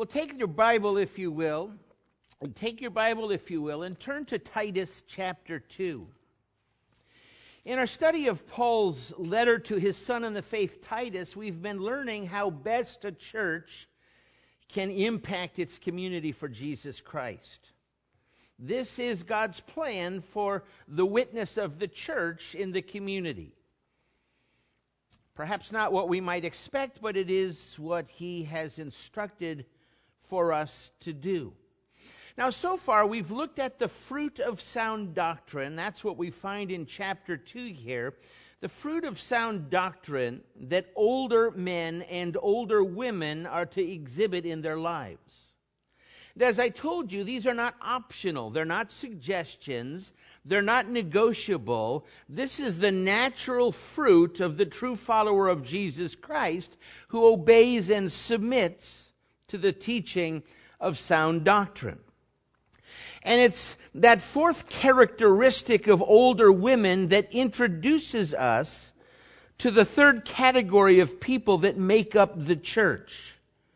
Well, take your Bible, if you will, and turn to Titus chapter 2. In our study of Paul's letter to his son in the faith, Titus, we've been learning how best a church can impact its community for Jesus Christ. This is God's plan for the witness of the church in the community. Perhaps not what we might expect, but it is what he has instructed for us to do. Now, so far, we've looked at the fruit of sound doctrine. That's what we find in chapter 2 here. The fruit of sound doctrine that older men and older women are to exhibit in their lives. And as I told you, these are not optional. They're not suggestions. They're not negotiable. This is the natural fruit of the true follower of Jesus Christ who obeys and submits to the teaching of sound doctrine. And it's that fourth characteristic of older women that introduces us to the third category of people that make up the church.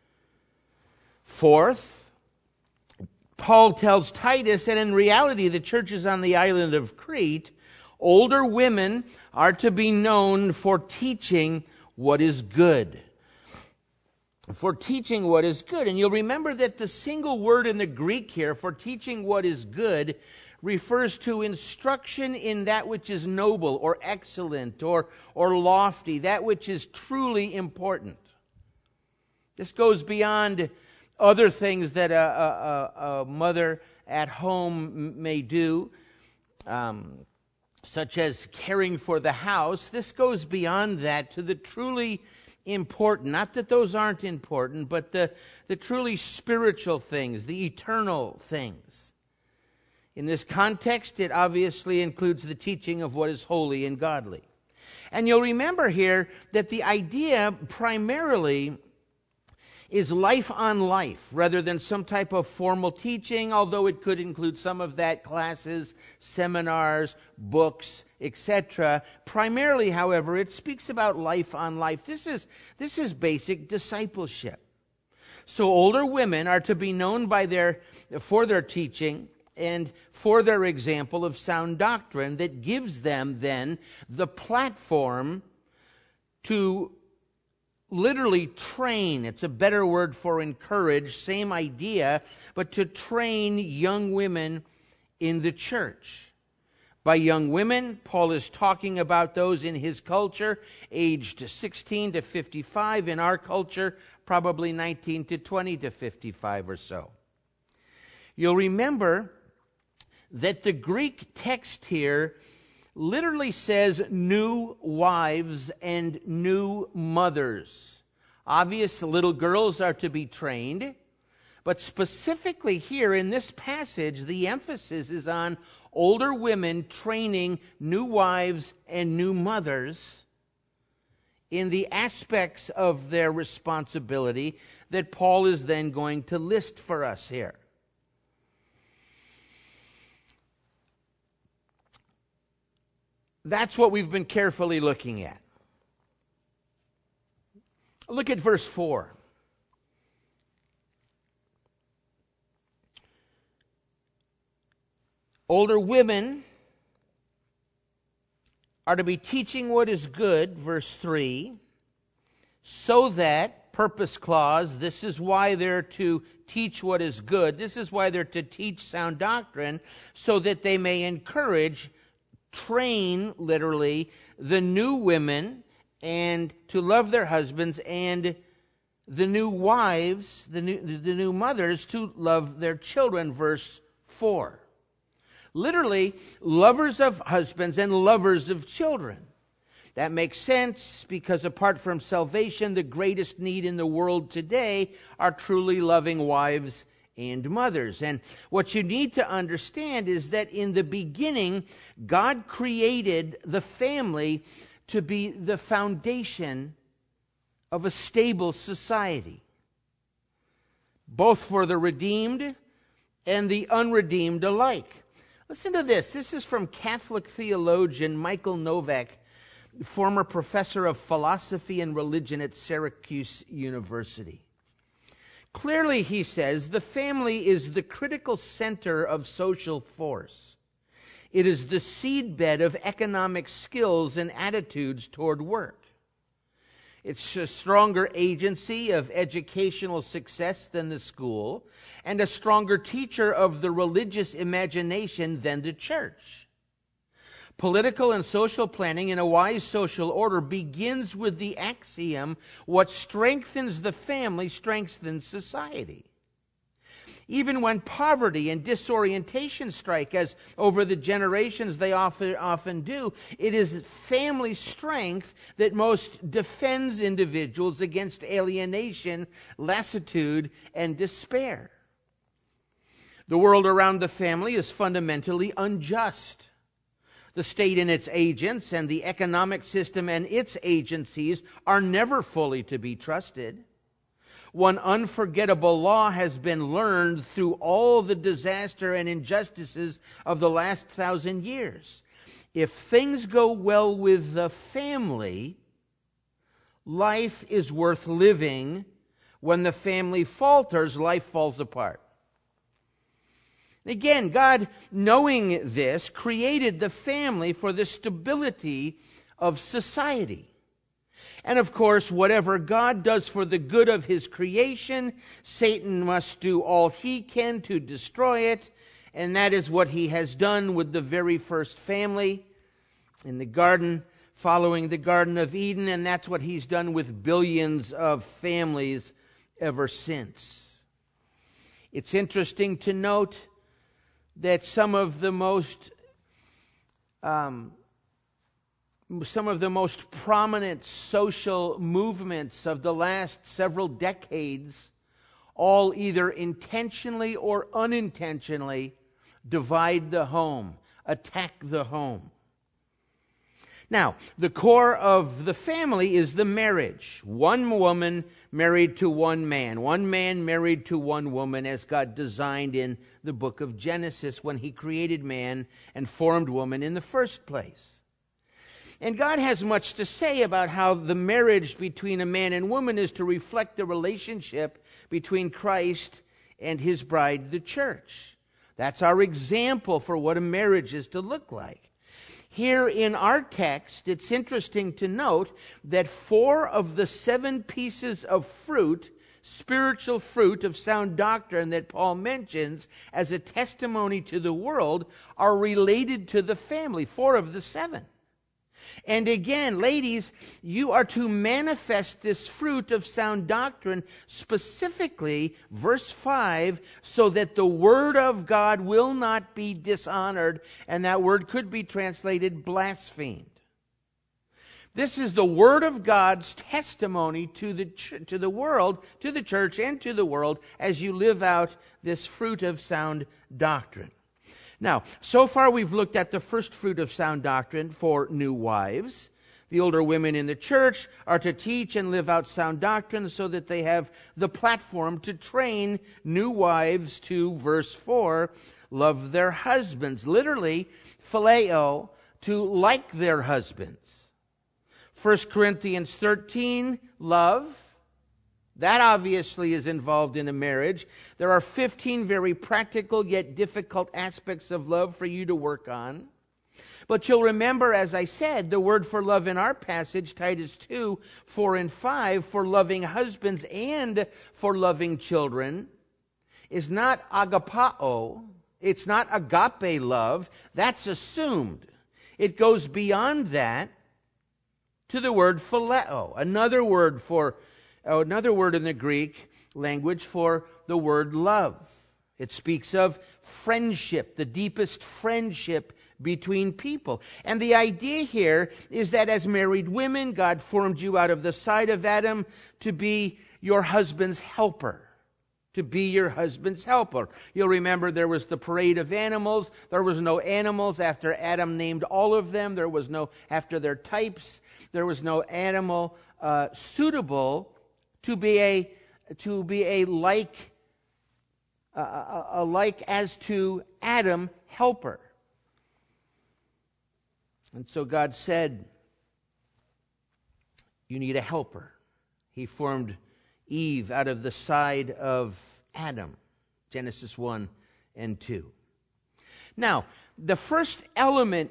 Fourth, Paul tells Titus, and in reality the church is on the island of Crete, older women are to be known for teaching what is good. For teaching what is good. And you'll remember that the single word in the Greek here for teaching what is good refers to instruction in that which is noble or excellent or lofty, that which is truly important. This goes beyond other things that a mother at home may do, such as caring for the house. This goes beyond that to the truly important. Not that those aren't important, but the truly spiritual things, the eternal things. In this context, it obviously includes the teaching of what is holy and godly. And you'll remember here that the idea primarily is life on life rather than some type of formal teaching, although it could include some of that, classes, seminars, books, etc. Primarily, however, it speaks about life on life. This is basic discipleship. So older women are to be known for their teaching and for their example of sound doctrine that gives them then the platform to literally train. It's a better word for encourage, same idea, but to train young women in the church. By young women, Paul is talking about those in his culture, aged 16 to 55. In our culture, probably 19 to 20 to 55 or so. You'll remember that the Greek text here literally says new wives and new mothers. Obvious little girls are to be trained, but specifically here in this passage, the emphasis is on older women training new wives and new mothers in the aspects of their responsibility that Paul is then going to list for us here. That's what we've been carefully looking at. Look at verse 4. Older women are to be teaching what is good, verse 3, so that, purpose clause, this is why they're to teach what is good. This is why they're to teach sound doctrine, so that they may encourage, train, literally, the new women and to love their husbands, and the new wives, the new mothers, to love their children, verse 4. Literally, lovers of husbands and lovers of children. That makes sense because apart from salvation, the greatest need in the world today are truly loving wives and mothers. And what you need to understand is that in the beginning, God created the family to be the foundation of a stable society, both for the redeemed and the unredeemed alike. Listen to this. This is from Catholic theologian Michael Novak, former professor of philosophy and religion at Syracuse University. Clearly, he says, the family is the critical center of social force. It is the seedbed of economic skills and attitudes toward work. It's a stronger agency of educational success than the school, and a stronger teacher of the religious imagination than the church. Political and social planning in a wise social order begins with the axiom, what strengthens the family strengthens society. Even when poverty and disorientation strike, as over the generations they often do, it is family strength that most defends individuals against alienation, lassitude, and despair. The world around the family is fundamentally unjust. The state and its agents and the economic system and its agencies are never fully to be trusted. One unforgettable law has been learned through all the disaster and injustices of the last 1,000 years. If things go well with the family, life is worth living. When the family falters, life falls apart. Again, God, knowing this, created the family for the stability of society. And of course, whatever God does for the good of his creation, Satan must do all he can to destroy it. And that is what he has done with the very first family in the garden, following the Garden of Eden. And that's what he's done with billions of families ever since. It's interesting to note that some of the most prominent social movements of the last several decades all either intentionally or unintentionally divide the home, attack the home. Now, the core of the family is the marriage. One woman married to one man married to one woman, as God designed in the book of Genesis when he created man and formed woman in the first place. And God has much to say about how the marriage between a man and woman is to reflect the relationship between Christ and his bride, the church. That's our example for what a marriage is to look like. Here in our text, it's interesting to note that 4 of the 7 pieces of fruit, spiritual fruit of sound doctrine that Paul mentions as a testimony to the world, are related to the family. 4 of the 7. And again, ladies, you are to manifest this fruit of sound doctrine, specifically, verse 5, so that the word of God will not be dishonored, and that word could be translated blasphemed. This is the word of God's testimony to the world, to the church and to the world, as you live out this fruit of sound doctrine. Now, so far we've looked at the first fruit of sound doctrine for new wives. The older women in the church are to teach and live out sound doctrine so that they have the platform to train new wives to, verse 4, love their husbands. Literally, phileo, to like their husbands. 1 Corinthians 13, love. That obviously is involved in a marriage. There are 15 very practical yet difficult aspects of love for you to work on. But you'll remember, as I said, the word for love in our passage, Titus 2, 4 and 5, for loving husbands and for loving children, is not agapao. It's not agape love. That's assumed. It goes beyond that to the word phileo, another word in the Greek language for the word love. It speaks of friendship, the deepest friendship between people. And the idea here is that as married women, God formed you out of the side of Adam to be your husband's helper. To be your husband's helper. You'll remember there was the parade of animals. There was no animals after Adam named all of them. There was no, after their types, there was no animal suitable to be a like as to Adam helper. And so God said, you need a helper. He formed Eve out of the side of Adam. Genesis 1 and 2. Now, the first element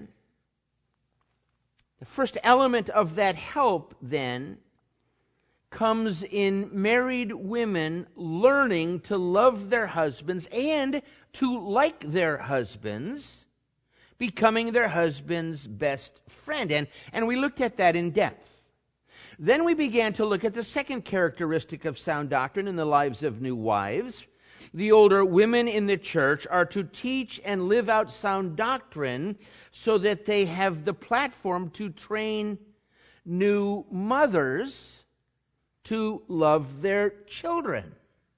of that help then comes in married women learning to love their husbands and to like their husbands, becoming their husband's best friend. And we looked at that in depth. Then we began to look at the second characteristic of sound doctrine in the lives of new wives. The older women in the church are to teach and live out sound doctrine so that they have the platform to train new mothers to love their children.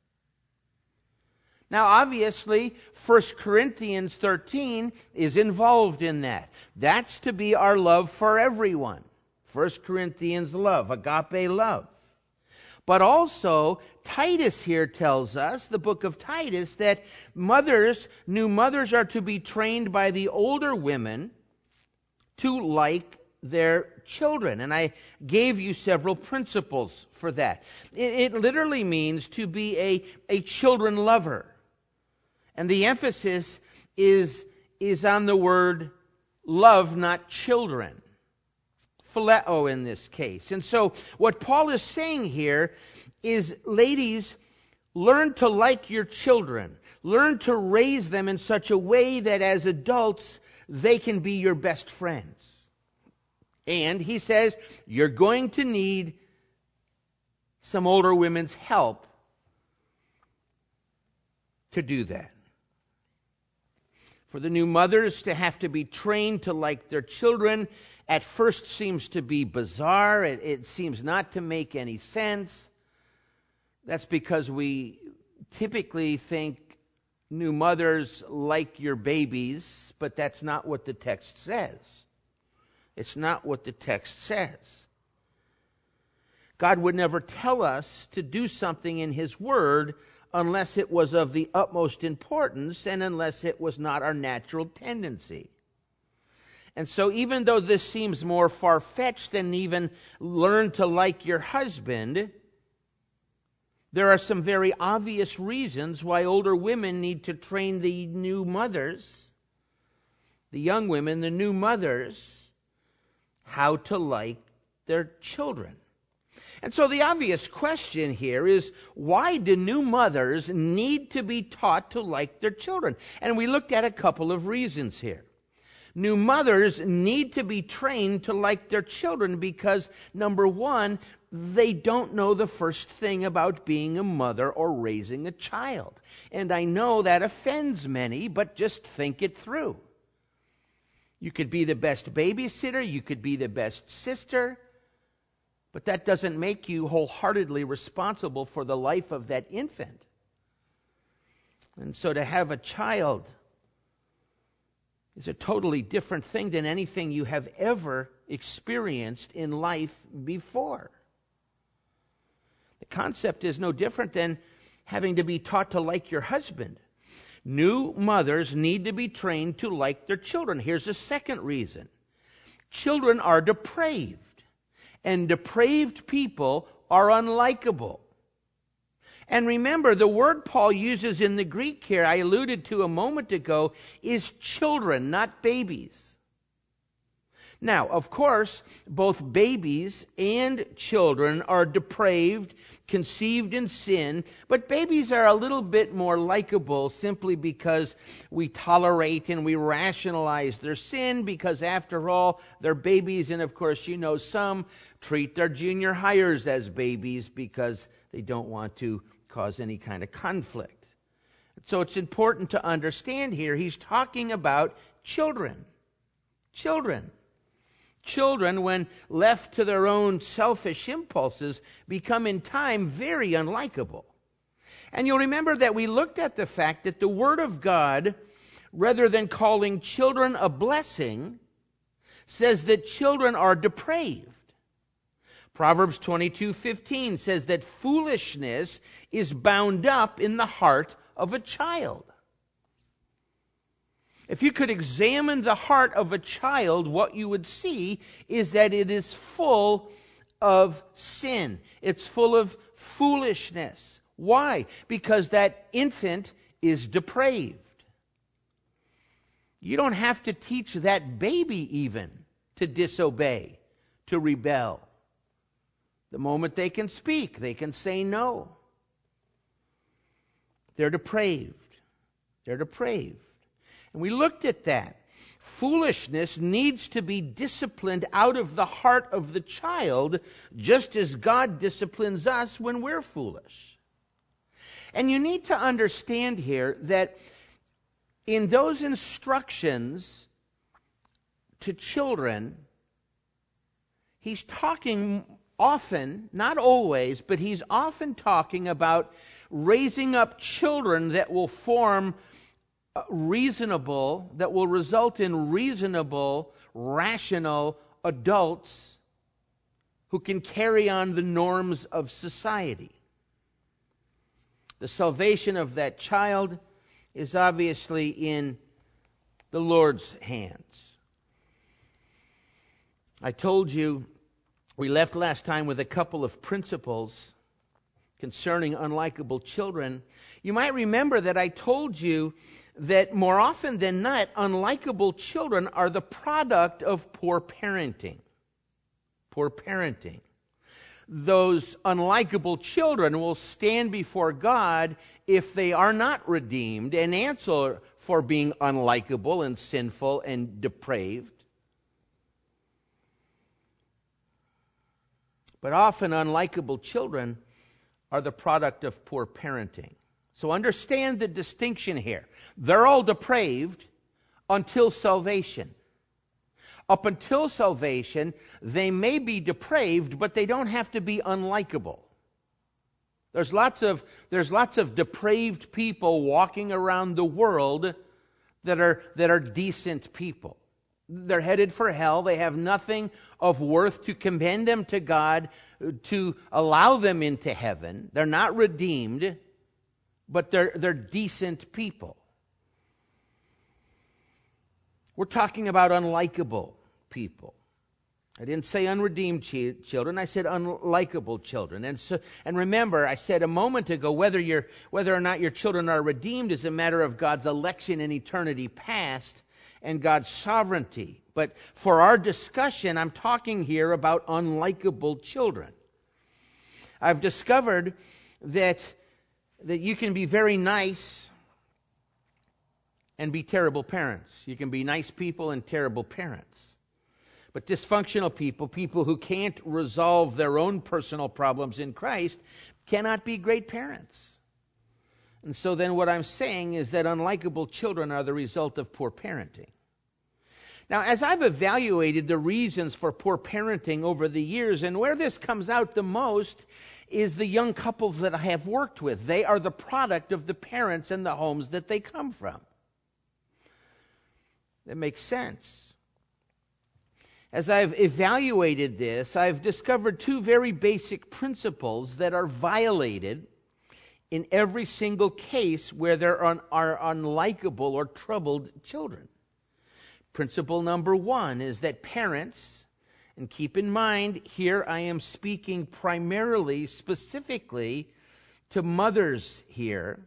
Now, obviously, 1 Corinthians 13 is involved in that. That's to be our love for everyone. 1 Corinthians love, agape love. But also, Titus here tells us, the book of Titus, that new mothers are to be trained by the older women to like their children. And I gave you several principles for that. It literally means to be a children lover. And the emphasis is on the word love, not children. Phileo in this case. And so what Paul is saying here is, ladies, learn to like your children. Learn to raise them in such a way that as adults, they can be your best friends. And he says, you're going to need some older women's help to do that. For the new mothers to have to be trained to like their children at first seems to be bizarre. It seems not to make any sense. That's because we typically think new mothers like your babies, but that's not what the text says. It's not what the text says. God would never tell us to do something in His Word unless it was of the utmost importance and unless it was not our natural tendency. And so even though this seems more far-fetched than even learn to like your husband, there are some very obvious reasons why older women need to train the new mothers, the young women, the new mothers, how to like their children. And so the obvious question here is, why do new mothers need to be taught to like their children? And we looked at a couple of reasons here. New mothers need to be trained to like their children because, number one, they don't know the first thing about being a mother or raising a child. And I know that offends many, but just think it through. You could be the best babysitter, you could be the best sister, but that doesn't make you wholeheartedly responsible for the life of that infant. And so to have a child is a totally different thing than anything you have ever experienced in life before. The concept is no different than having to be taught to like your husband. New mothers need to be trained to like their children. Here's a second reason. Children are depraved, and depraved people are unlikable. And remember, the word Paul uses in the Greek here, I alluded to a moment ago, is children, not babies. Now, of course, both babies and children are depraved, conceived in sin, but babies are a little bit more likable simply because we tolerate and we rationalize their sin because, after all, they're babies. And, of course, you know, some treat their junior hires as babies because they don't want to cause any kind of conflict. So it's important to understand here, he's talking about children. Children. Children, when left to their own selfish impulses, become in time very unlikable. And you'll remember that we looked at the fact that the Word of God, rather than calling children a blessing, says that children are depraved. Proverbs 22:15 says that foolishness is bound up in the heart of a child. If you could examine the heart of a child, what you would see is that it is full of sin. It's full of foolishness. Why? Because that infant is depraved. You don't have to teach that baby even to disobey, to rebel. The moment they can speak, they can say no. They're depraved. They're depraved. And we looked at that. Foolishness needs to be disciplined out of the heart of the child, just as God disciplines us when we're foolish. And you need to understand here that in those instructions to children, he's talking often, not always, but he's often talking about raising up children that will form reasonable, that will result in reasonable, rational adults who can carry on the norms of society. The salvation of that child is obviously in the Lord's hands. I told you we left last time with a couple of principles concerning unlikable children. You might remember that I told you that more often than not, unlikable children are the product of poor parenting. Poor parenting. Those unlikable children will stand before God if they are not redeemed and answer for being unlikable and sinful and depraved. But often unlikable children are the product of poor parenting. So understand the distinction here. They're all depraved until salvation. Up until salvation, they may be depraved, but they don't have to be unlikable. There's lots of depraved people walking around the world that are decent people. They're headed for hell. They have nothing of worth to commend them to God, to allow them into heaven. They're not redeemed, but they're decent people. We're talking about unlikable people. I didn't say unredeemed children. I said unlikable children. And remember, I said a moment ago, whether or not your children are redeemed is a matter of God's election in eternity past and God's sovereignty. But for our discussion, I'm talking here about unlikable children. I've discovered that you can be very nice and be terrible parents. You can be nice people and terrible parents. But dysfunctional people who can't resolve their own personal problems in Christ, cannot be great parents. And so then what I'm saying is that unlikable children are the result of poor parenting. Now, as I've evaluated the reasons for poor parenting over the years, and where this comes out the most is the young couples that I have worked with. They are the product of the parents and the homes that they come from. That makes sense. As I've evaluated this, I've discovered two very basic principles that are violated in every single case where there are unlikable or troubled children. Principle number one is that parents, and keep in mind, here I am speaking primarily, specifically to mothers here.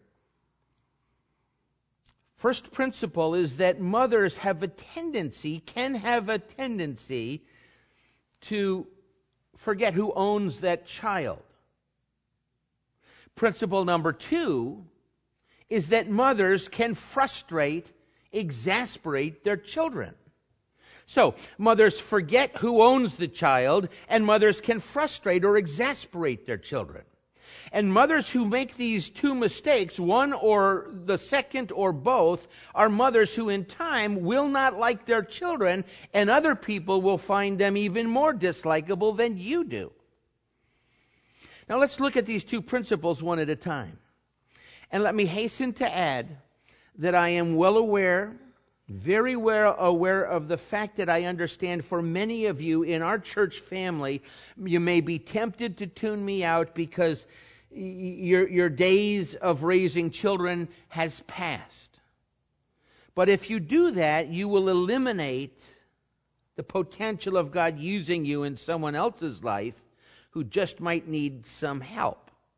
First principle is that mothers can have a tendency to forget who owns that child. Principle number two is that mothers can frustrate, exasperate their children. So, mothers forget who owns the child, and mothers can frustrate or exasperate their children. And mothers who make these two mistakes, one or the second or both, are mothers who in time will not like their children, and other people will find them even more dislikable than you do. Now let's look at these two principles one at a time. And let me hasten to add that I am very well aware of the fact that I understand for many of you in our church family, you may be tempted to tune me out because your days of raising children has passed. But if you do that, you will eliminate the potential of God using you in someone else's life who just might need some help.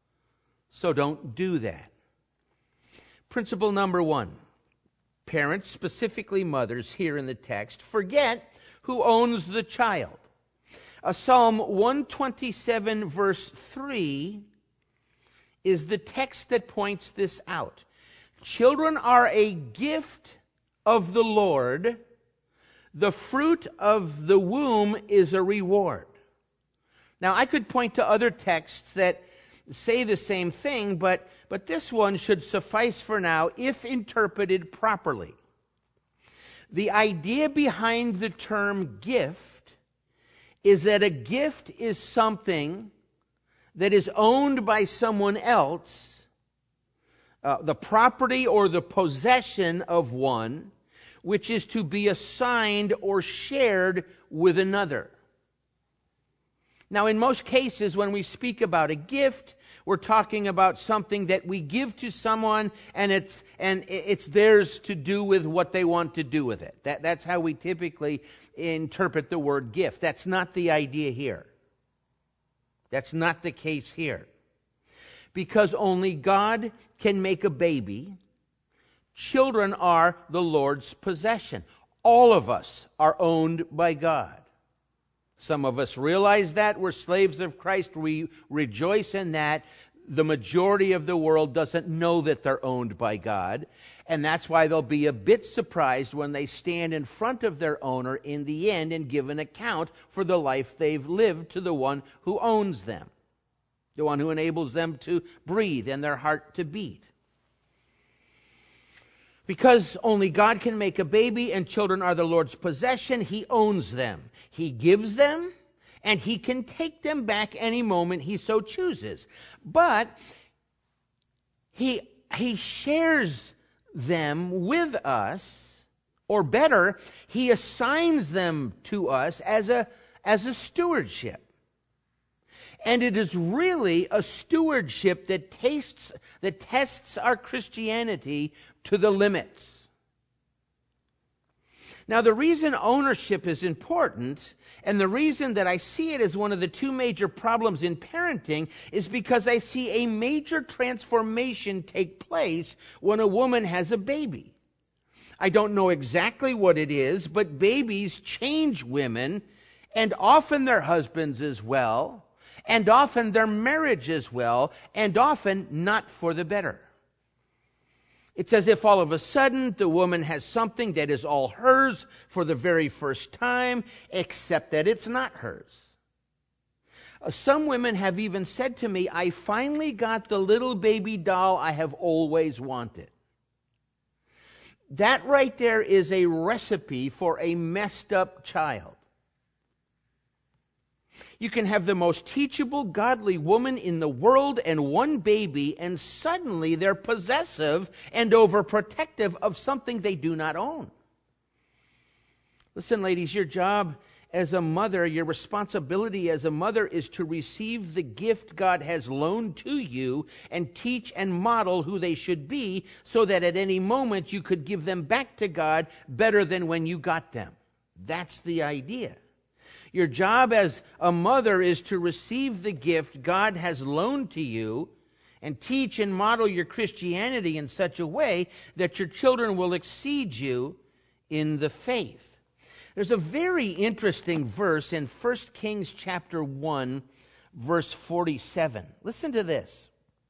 So don't do that. Principle number 1. Parents, specifically mothers here in the text, forget who owns the child. Psalm 127 verse 3 is the text that points this out. Children are a gift of the Lord. The fruit of the womb is a reward. Now, I could point to other texts that say the same thing, but this one should suffice for now if interpreted properly. The idea behind the term gift is that a gift is something that is owned by someone else, the property or the possession of one, which is to be assigned or shared with another. Now, in most cases, when we speak about a gift, we're talking about something that we give to someone, and it's theirs to do with what they want to do with it. That's how we typically interpret the word gift. That's not the idea here. That's not the case here. Because only God can make a baby, children are the Lord's possession. All of us are owned by God. Some of us realize that. We're slaves of Christ. We rejoice in that. The majority of the world doesn't know that they're owned by God. And that's why they'll be a bit surprised when they stand in front of their owner in the end and give an account for the life they've lived to the one who owns them, the one who enables them to breathe and their heart to beat. Because only God can make a baby and children are the Lord's possession, He owns them. He gives them, and He can take them back any moment He so chooses. But He shares them with us, or better, He assigns them to us as a stewardship. And it is really a stewardship that tests our Christianity to the limits. Now, the reason ownership is important, and the reason that I see it as one of the two major problems in parenting, is because I see a major transformation take place when a woman has a baby. I don't know exactly what it is, but babies change women, and often their husbands as well, and often their marriage as well, and often not for the better. It's as if all of a sudden the woman has something that is all hers for the very first time, except that it's not hers. Some women have even said to me, I finally got the little baby doll I have always wanted. That right there is a recipe for a messed up child. You can have the most teachable, godly woman in the world and one baby, and suddenly they're possessive and overprotective of something they do not own. Listen, ladies, your job as a mother, your responsibility as a mother is to receive the gift God has loaned to you and teach and model who they should be so that at any moment you could give them back to God better than when you got them. That's the idea. Your job as a mother is to receive the gift God has loaned to you and teach and model your Christianity in such a way that your children will exceed you in the faith. There's a very interesting verse in 1 Kings chapter 1, verse 47. Listen to this.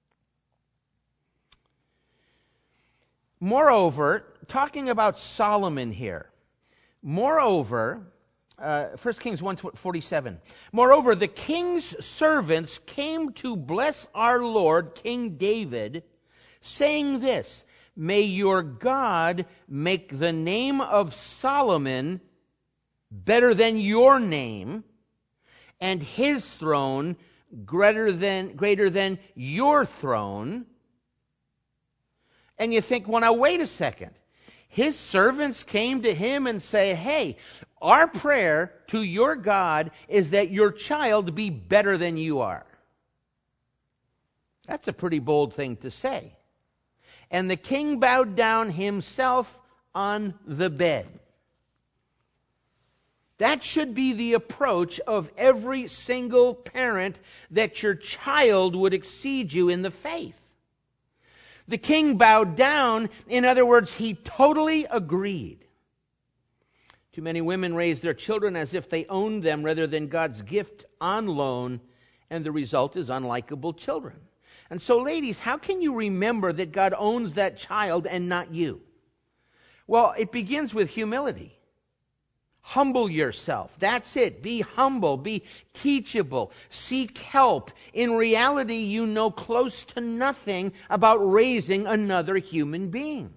Moreover, talking about Solomon here, moreover, 1 Kings 1:47. Moreover, the king's servants came to bless our Lord, King David, saying this, may your God make the name of Solomon better than your name, and his throne greater than your throne. And you think, well, now wait a second. His servants came to him and say, hey, our prayer to your God is that your child be better than you are. That's a pretty bold thing to say. And the king bowed down himself on the bed. That should be the approach of every single parent, that your child would exceed you in the faith. The king bowed down. In other words, he totally agreed. Too many women raise their children as if they owned them rather than God's gift on loan, and the result is unlikable children. And so, ladies, how can you remember that God owns that child and not you? Well, it begins with humility. Humble yourself. That's it. Be humble. Be teachable. Seek help. In reality, you know close to nothing about raising another human being.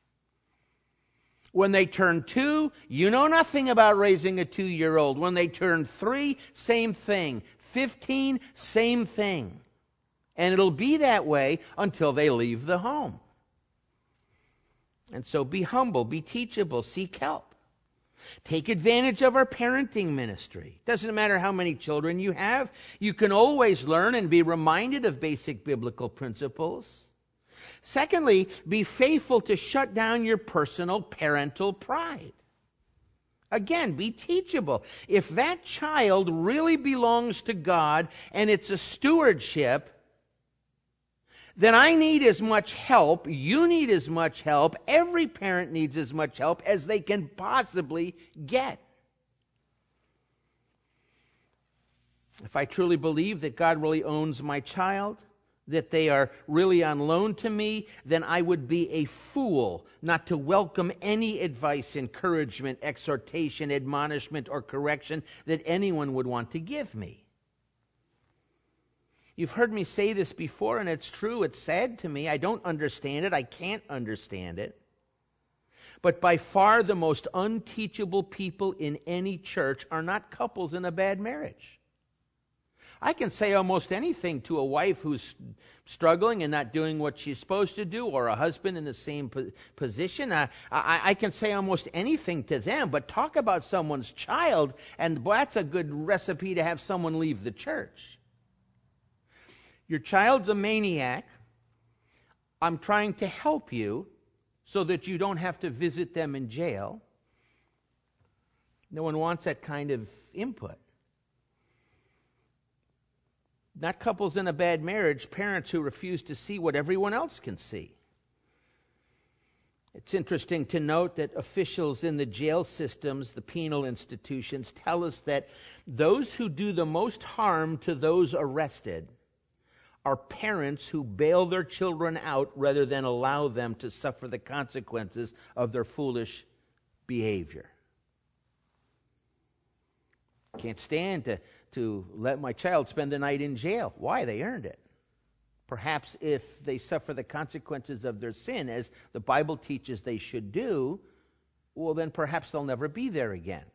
When they turn 2, you know nothing about raising a 2-year-old. When they turn 3, same thing. 15, same thing. And it'll be that way until they leave the home. And so be humble, be teachable, seek help. Take advantage of our parenting ministry. Doesn't matter how many children you have, you can always learn and be reminded of basic biblical principles. Secondly, be faithful to shut down your personal parental pride. Again, be teachable. If that child really belongs to God and it's a stewardship, then I need as much help, you need as much help, every parent needs as much help as they can possibly get. If I truly believe that God really owns my child, that they are really on loan to me, then I would be a fool not to welcome any advice, encouragement, exhortation, admonishment, or correction that anyone would want to give me. You've heard me say this before, and it's true. It's sad to me. I don't understand it. I can't understand it. But by far the most unteachable people in any church are not couples in a bad marriage. I can say almost anything to a wife who's struggling and not doing what she's supposed to do, or a husband in the same position. I can say almost anything to them, but talk about someone's child, and boy, that's a good recipe to have someone leave the church. Your child's a maniac. I'm trying to help you so that you don't have to visit them in jail. No one wants that kind of input. Not couples in a bad marriage, parents who refuse to see what everyone else can see. It's interesting to note that officials in the jail systems, the penal institutions, tell us that those who do the most harm to those arrested are parents who bail their children out rather than allow them to suffer the consequences of their foolish behavior. Can't stand to let my child spend the night in jail. Why? They earned it. Perhaps if they suffer the consequences of their sin, as the Bible teaches they should do, well, then perhaps they'll never be there again.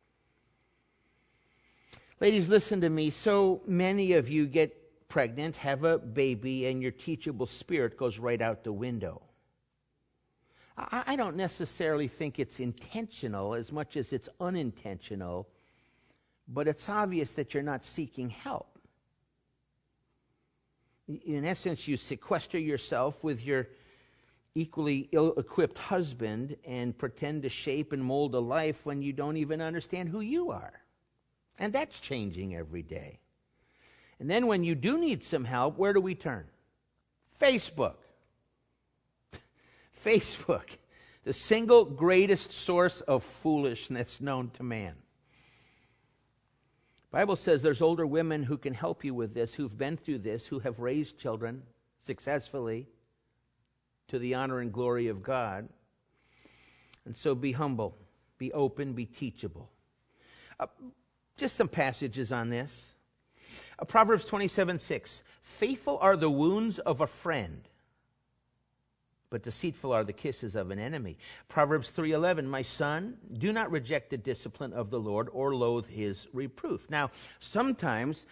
Ladies, listen to me. So many of you get pregnant, have a baby, and your teachable spirit goes right out the window. I don't necessarily think it's intentional as much as it's unintentional, but it's obvious that you're not seeking help. In essence, you sequester yourself with your equally ill-equipped husband and pretend to shape and mold a life when you don't even understand who you are. And that's changing every day. And then when you do need some help, where do we turn? Facebook. Facebook, the single greatest source of foolishness known to man. The Bible says there's older women who can help you with this, who've been through this, who have raised children successfully to the honor and glory of God. And so be humble, be open, be teachable. Just some passages on this. Proverbs 27:6. Faithful are the wounds of a friend, but deceitful are the kisses of an enemy. Proverbs 3:11. My son, do not reject the discipline of the Lord or loathe his reproof. Now, sometimes,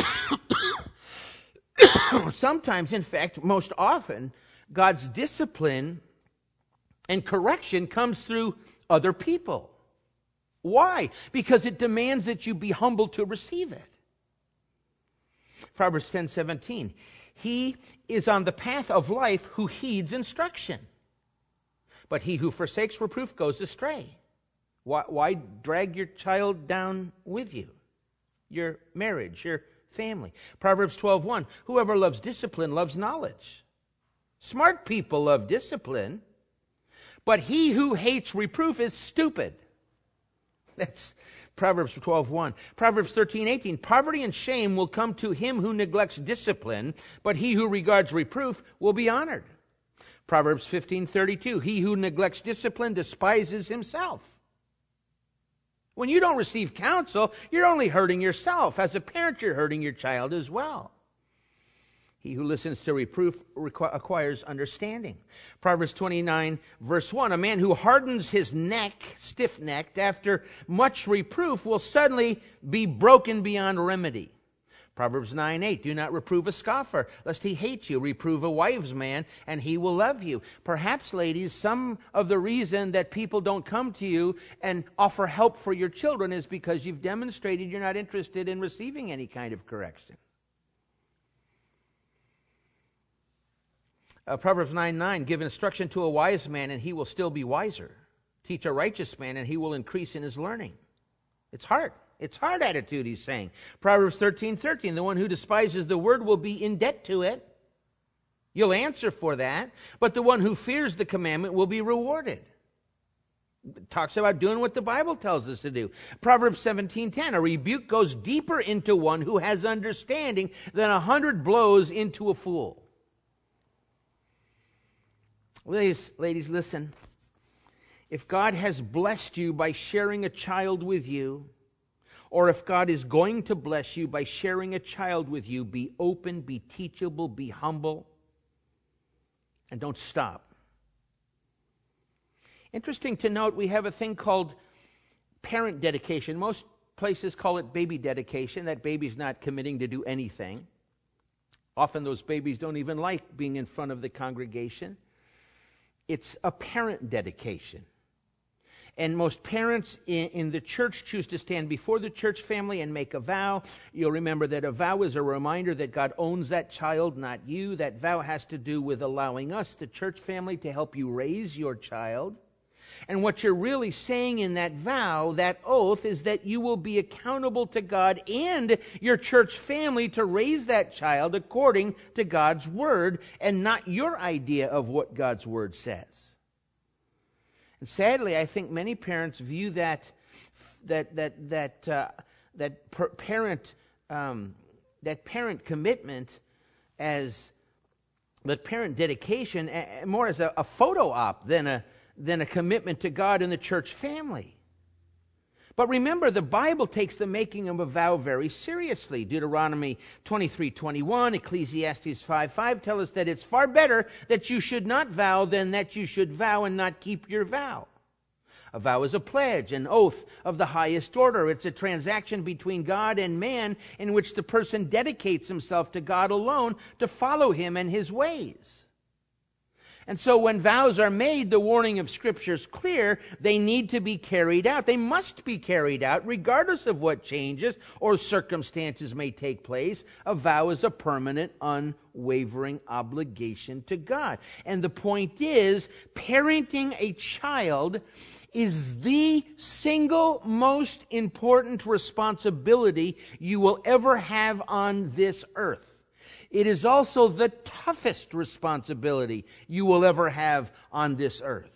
in fact, most often, God's discipline and correction comes through other people. Why? Because it demands that you be humble to receive it. Proverbs 10:17. He is on the path of life who heeds instruction, but he who forsakes reproof goes astray. Why drag your child down with you? Your marriage, your family. Proverbs 12:1, whoever loves discipline loves knowledge. Smart people love discipline, but he who hates reproof is stupid. That's Proverbs 12:1. Proverbs 13:18, poverty and shame will come to him who neglects discipline, but he who regards reproof will be honored. Proverbs 15:32, he who neglects discipline despises himself. When you don't receive counsel, you're only hurting yourself. As a parent, you're hurting your child as well. He who listens to reproof acquires understanding. Proverbs 29, verse 1, a man who hardens his neck, stiff-necked, after much reproof will suddenly be broken beyond remedy. Proverbs 9:8, do not reprove a scoffer, lest he hate you. Reprove a wise man, and he will love you. Perhaps, ladies, some of the reason that people don't come to you and offer help for your children is because you've demonstrated you're not interested in receiving any kind of correction. Proverbs 9:9, give instruction to a wise man, and he will still be wiser. Teach a righteous man, and he will increase in his learning. It's hard. It's hard attitude, he's saying. Proverbs 13:13, the one who despises the word will be in debt to it. You'll answer for that. But the one who fears the commandment will be rewarded. It talks about doing what the Bible tells us to do. Proverbs 17:10, a rebuke goes deeper into one who has understanding than 100 blows into a fool. Ladies, listen. If God has blessed you by sharing a child with you, or if God is going to bless you by sharing a child with you, be open, be teachable, be humble, and don't stop. Interesting to note, we have a thing called parent dedication. Most places call it baby dedication. That baby's not committing to do anything. Often those babies don't even like being in front of the congregation. It's a parent dedication. And most parents in the church choose to stand before the church family and make a vow. You'll remember that a vow is a reminder that God owns that child, not you. That vow has to do with allowing us, the church family, to help you raise your child. And what you're really saying in that vow, that oath, is that you will be accountable to God and your church family to raise that child according to God's word and not your idea of what God's word says. And sadly, I think many parents view that parent commitment as that parent dedication more as a photo op than a commitment to God and the church family. But remember, the Bible takes the making of a vow very seriously. Deuteronomy 23:21, Ecclesiastes 5:5 tell us that it's far better that you should not vow than that you should vow and not keep your vow. A vow is a pledge, an oath of the highest order. It's a transaction between God and man in which the person dedicates himself to God alone to follow him and his ways. And so when vows are made, the warning of Scripture is clear. They need to be carried out. They must be carried out regardless of what changes or circumstances may take place. A vow is a permanent, unwavering obligation to God. And the point is, parenting a child is the single most important responsibility you will ever have on this earth. It is also the toughest responsibility you will ever have on this earth.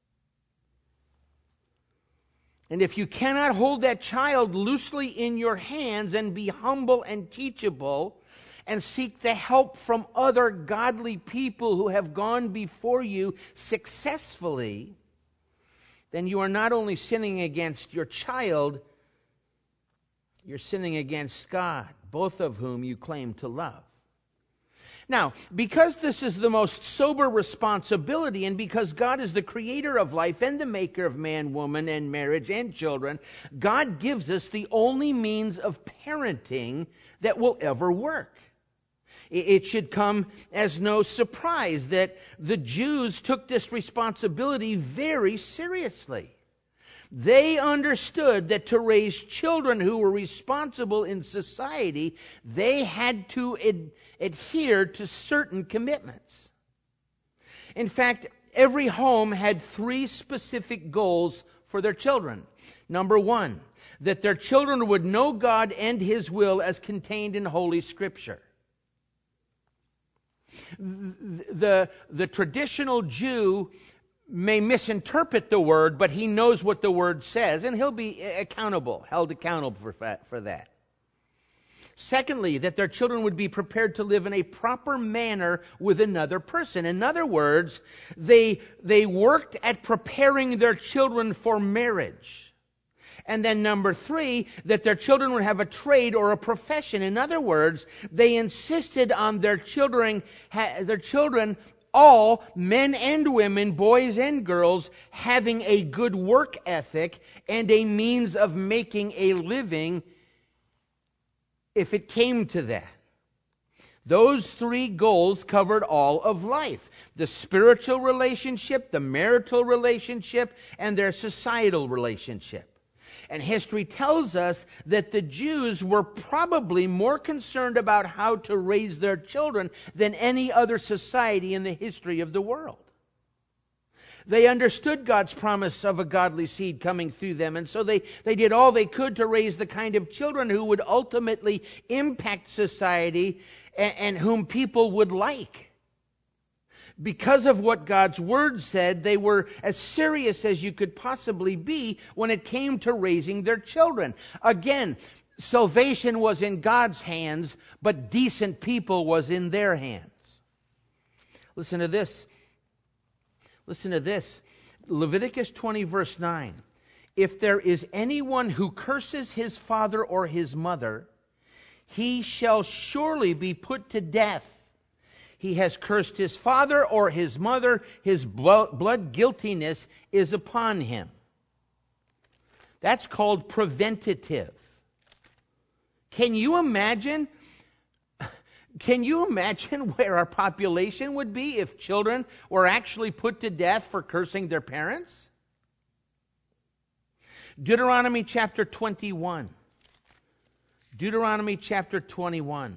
And if you cannot hold that child loosely in your hands and be humble and teachable and seek the help from other godly people who have gone before you successfully, then you are not only sinning against your child, you're sinning against God, both of whom you claim to love. Now, because this is the most sober responsibility, and because God is the creator of life and the maker of man, woman, and marriage and children, God gives us the only means of parenting that will ever work. It should come as no surprise that the Jews took this responsibility very seriously. They understood that to raise children who were responsible in society, they had to adhere to certain commitments. In fact, every home had 3 specific goals for their children. Number one, that their children would know God and His will as contained in Holy Scripture. The traditional Jew may misinterpret the word, but he knows what the word says, and he'll be held accountable for that. Secondly, that their children would be prepared to live in a proper manner with another person. In other words, they worked at preparing their children for marriage. And then number three, that their children would have a trade or a profession. In other words, they insisted on their children, all men and women, boys and girls, having a good work ethic and a means of making a living if it came to that. Those three goals covered all of life: the spiritual relationship, the marital relationship, and their societal relationship. And history tells us that the Jews were probably more concerned about how to raise their children than any other society in the history of the world. They understood God's promise of a godly seed coming through them, and so they did all they could to raise the kind of children who would ultimately impact society and whom people would like. Because of what God's Word said, they were as serious as you could possibly be when it came to raising their children. Again, salvation was in God's hands, but decent people was in their hands. Listen to this. Listen to this. Leviticus 20, verse 9. If there is anyone who curses his father or his mother, he shall surely be put to death. He has cursed his father or his mother, his blood guiltiness is upon him. That's called preventative. Can you imagine where our population would be if children were actually put to death for cursing their parents? Deuteronomy chapter 21. Deuteronomy chapter 21.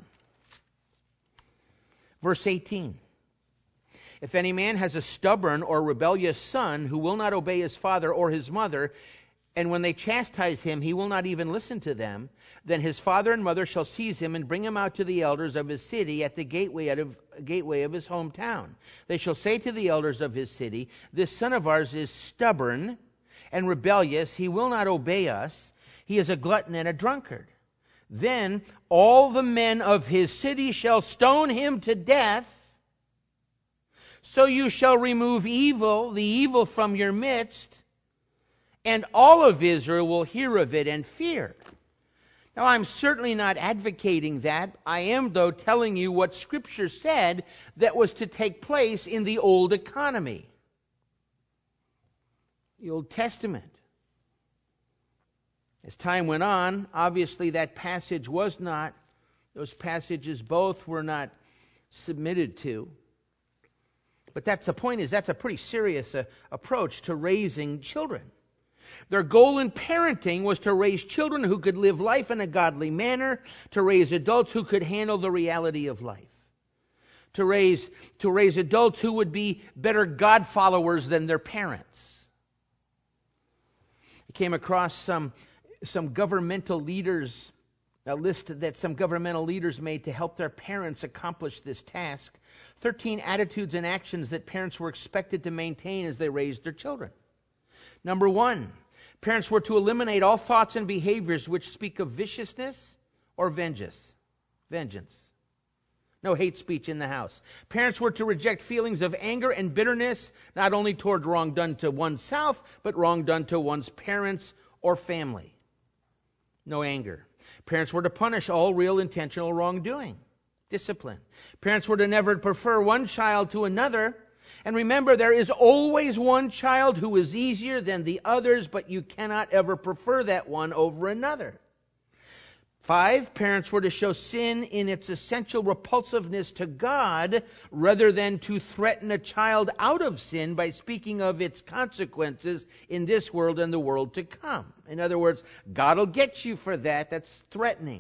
Verse 18, if any man has a stubborn or rebellious son who will not obey his father or his mother, and when they chastise him, he will not even listen to them, then his father and mother shall seize him and bring him out to the elders of his city at the gateway of his hometown. They shall say to the elders of his city, this son of ours is stubborn and rebellious. He will not obey us. He is a glutton and a drunkard. Then all the men of his city shall stone him to death. So you shall remove the evil from your midst, and all of Israel will hear of it and fear. Now, I'm certainly not advocating that. I am, though, telling you what Scripture said that was to take place in the old economy, the Old Testament. As time went on, obviously those passages both were not submitted to. But that's the point, is that's a pretty serious approach to raising children. Their goal in parenting was to raise children who could live life in a godly manner, to raise adults who could handle the reality of life, to raise adults who would be better God followers than their parents. I came across some governmental leaders, a list that some governmental leaders made to help their parents accomplish this task. 13 attitudes and actions that parents were expected to maintain as they raised their children. Number one, parents were to eliminate all thoughts and behaviors which speak of viciousness or vengeance. No hate speech in the house. Parents were to reject feelings of anger and bitterness, not only toward wrong done to oneself, but wrong done to one's parents or family. No anger. Parents were to punish all real intentional wrongdoing. Discipline. Parents were to never prefer one child to another. And remember, there is always one child who is easier than the others, but you cannot ever prefer that one over another. 5, parents were to show sin in its essential repulsiveness to God rather than to threaten a child out of sin by speaking of its consequences in this world and the world to come. In other words, God will get you for that. That's threatening.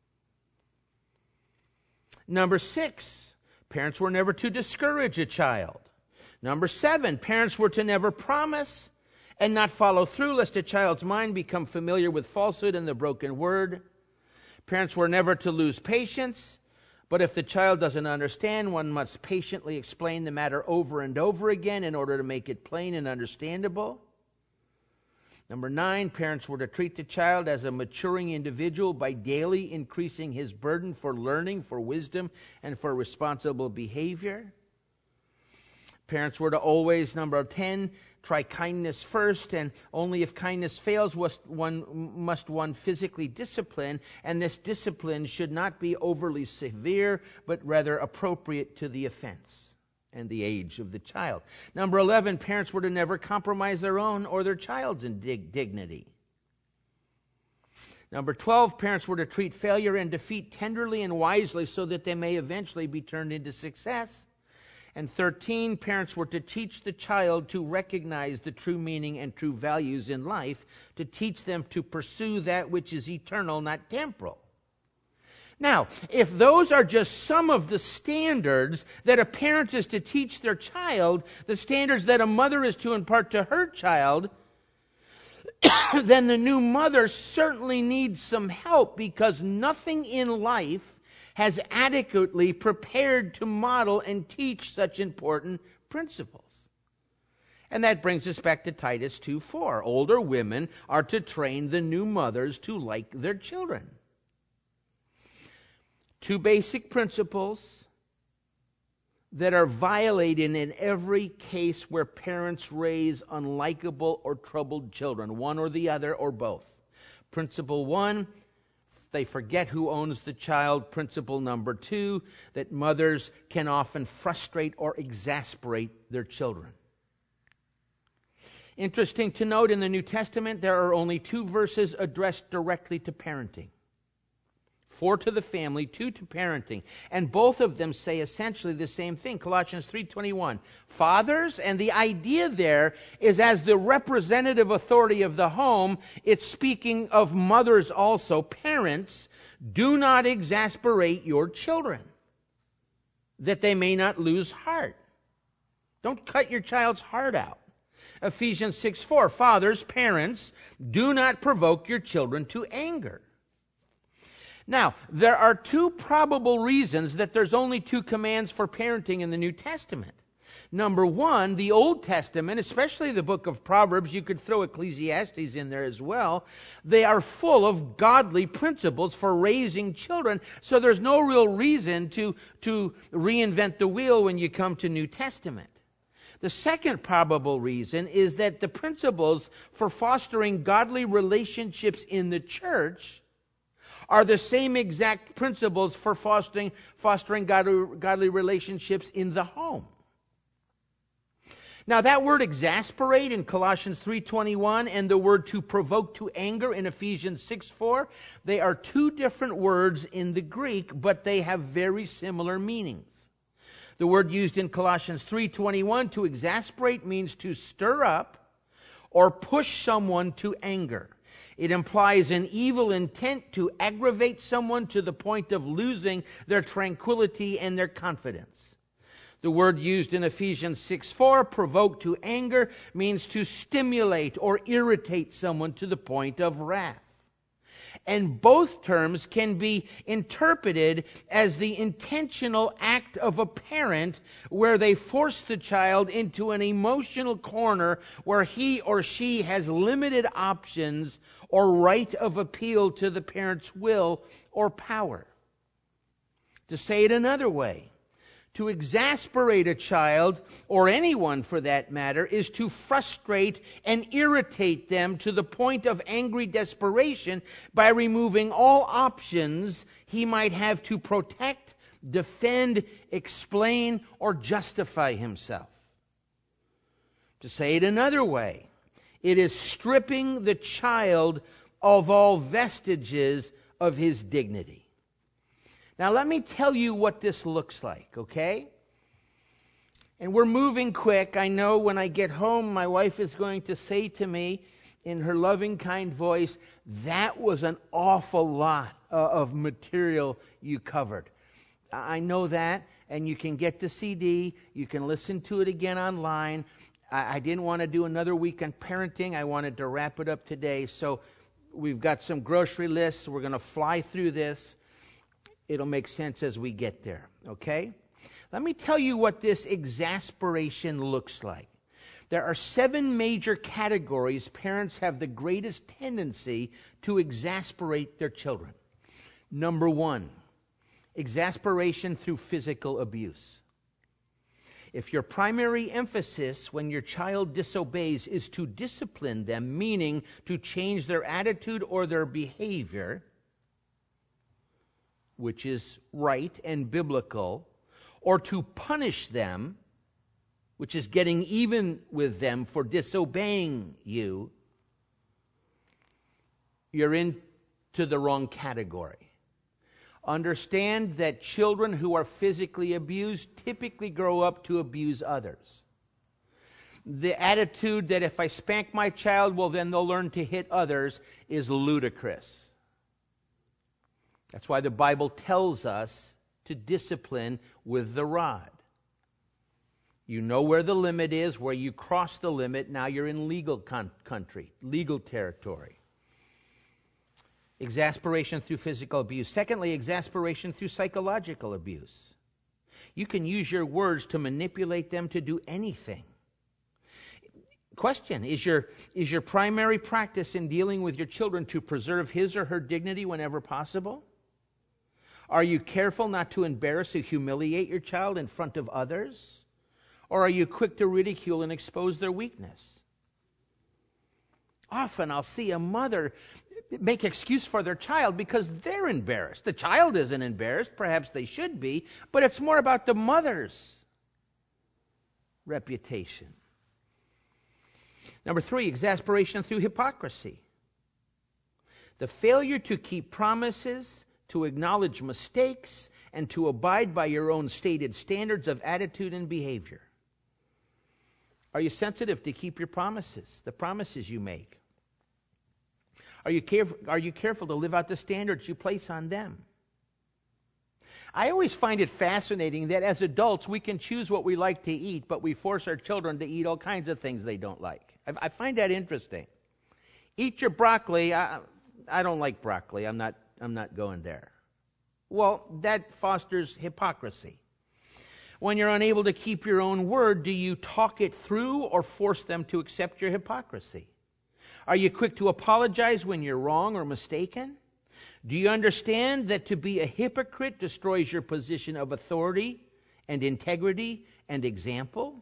Number 6, parents were never to discourage a child. Number 7, parents were to never promise and not follow through, lest a child's mind become familiar with falsehood and the broken word. Parents were never to lose patience, but if the child doesn't understand, one must patiently explain the matter over and over again in order to make it plain and understandable. Number 9, parents were to treat the child as a maturing individual by daily increasing his burden for learning, for wisdom, and for responsible behavior. Parents were to always, number 10, try kindness first, and only if kindness fails must one physically discipline, and this discipline should not be overly severe, but rather appropriate to the offense and the age of the child. Number 11, parents were to never compromise their own or their child's dignity. Number 12, parents were to treat failure and defeat tenderly and wisely so that they may eventually be turned into success. And 13, parents were to teach the child to recognize the true meaning and true values in life, to teach them to pursue that which is eternal, not temporal. Now, if those are just some of the standards that a parent is to teach their child, the standards that a mother is to impart to her child, then the new mother certainly needs some help, because nothing in life has adequately prepared to model and teach such important principles. And that brings us back to Titus 2:4. Older women are to train the new mothers to like their children. 2 basic principles that are violated in every case where parents raise unlikable or troubled children, one or the other or both. Principle 1, they forget who owns the child. Principle number 2, that mothers can often frustrate or exasperate their children. Interesting to note, in the New Testament, there are only 2 verses addressed directly to parenting. 4 to the family, 2 to parenting. And both of them say essentially the same thing. Colossians 3:21. Fathers, and the idea there is as the representative authority of the home, it's speaking of mothers also. Parents, do not exasperate your children, that they may not lose heart. Don't cut your child's heart out. Ephesians 6:4. Fathers, parents, do not provoke your children to anger. Now, there are 2 probable reasons that there's only 2 commands for parenting in the New Testament. Number 1, the Old Testament, especially the book of Proverbs, you could throw Ecclesiastes in there as well, they are full of godly principles for raising children, so there's no real reason to reinvent the wheel when you come to New Testament. The second probable reason is that the principles for fostering godly relationships in the church are the same exact principles for fostering godly relationships in the home. Now, that word exasperate in Colossians 3:21 and the word to provoke to anger in Ephesians 6:4, they are 2 different words in the Greek, but they have very similar meanings. The word used in Colossians 3:21 to exasperate means to stir up or push someone to anger. It implies an evil intent to aggravate someone to the point of losing their tranquility and their confidence. The word used in Ephesians 6:4, provoke to anger, means to stimulate or irritate someone to the point of wrath. And both terms can be interpreted as the intentional act of a parent where they force the child into an emotional corner where he or she has limited options or right of appeal to the parent's will or power. To say it another way, to exasperate a child, or anyone for that matter, is to frustrate and irritate them to the point of angry desperation by removing all options he might have to protect, defend, explain, or justify himself. To say it another way, it is stripping the child of all vestiges of his dignity. Now, let me tell you what this looks like, okay? And we're moving quick. I know when I get home, my wife is going to say to me in her loving, kind voice, "That was an awful lot of material you covered." I know that, and you can get the CD. You can listen to it again online. I didn't want to do another week on parenting. I wanted to wrap it up today. So we've got some grocery lists. We're going to fly through this. It'll make sense as we get there, okay? Let me tell you what this exasperation looks like. There are 7 major categories parents have the greatest tendency to exasperate their children. Number 1, exasperation through physical abuse. If your primary emphasis when your child disobeys is to discipline them, meaning to change their attitude or their behavior, which is right and biblical, or to punish them, which is getting even with them for disobeying you, you're into the wrong category. Understand that children who are physically abused typically grow up to abuse others. The attitude that if I spank my child, well, then they'll learn to hit others is ludicrous. That's why the Bible tells us to discipline with the rod. You know where the limit is. Where you cross the limit, now you're in legal country, legal territory. Exasperation through physical abuse. Secondly, exasperation through psychological abuse. You can use your words to manipulate them to do anything. Question, is your primary practice in dealing with your children to preserve his or her dignity whenever possible? Are you careful not to embarrass or humiliate your child in front of others? Or are you quick to ridicule and expose their weakness? Often I'll see a mother make excuse for their child because they're embarrassed. The child isn't embarrassed. Perhaps they should be, but it's more about the mother's reputation. Number 3, exasperation through hypocrisy. The failure to keep promises, to acknowledge mistakes, and to abide by your own stated standards of attitude and behavior. Are you sensitive to keep your promises, the promises you make? Are you careful to live out the standards you place on them? I always find it fascinating that as adults we can choose what we like to eat, but we force our children to eat all kinds of things they don't like. I find that interesting. Eat your broccoli. I don't like broccoli. I'm not going there. Well, that fosters hypocrisy. When you're unable to keep your own word, do you talk it through or force them to accept your hypocrisy? Are you quick to apologize when you're wrong or mistaken? Do you understand that to be a hypocrite destroys your position of authority and integrity and example?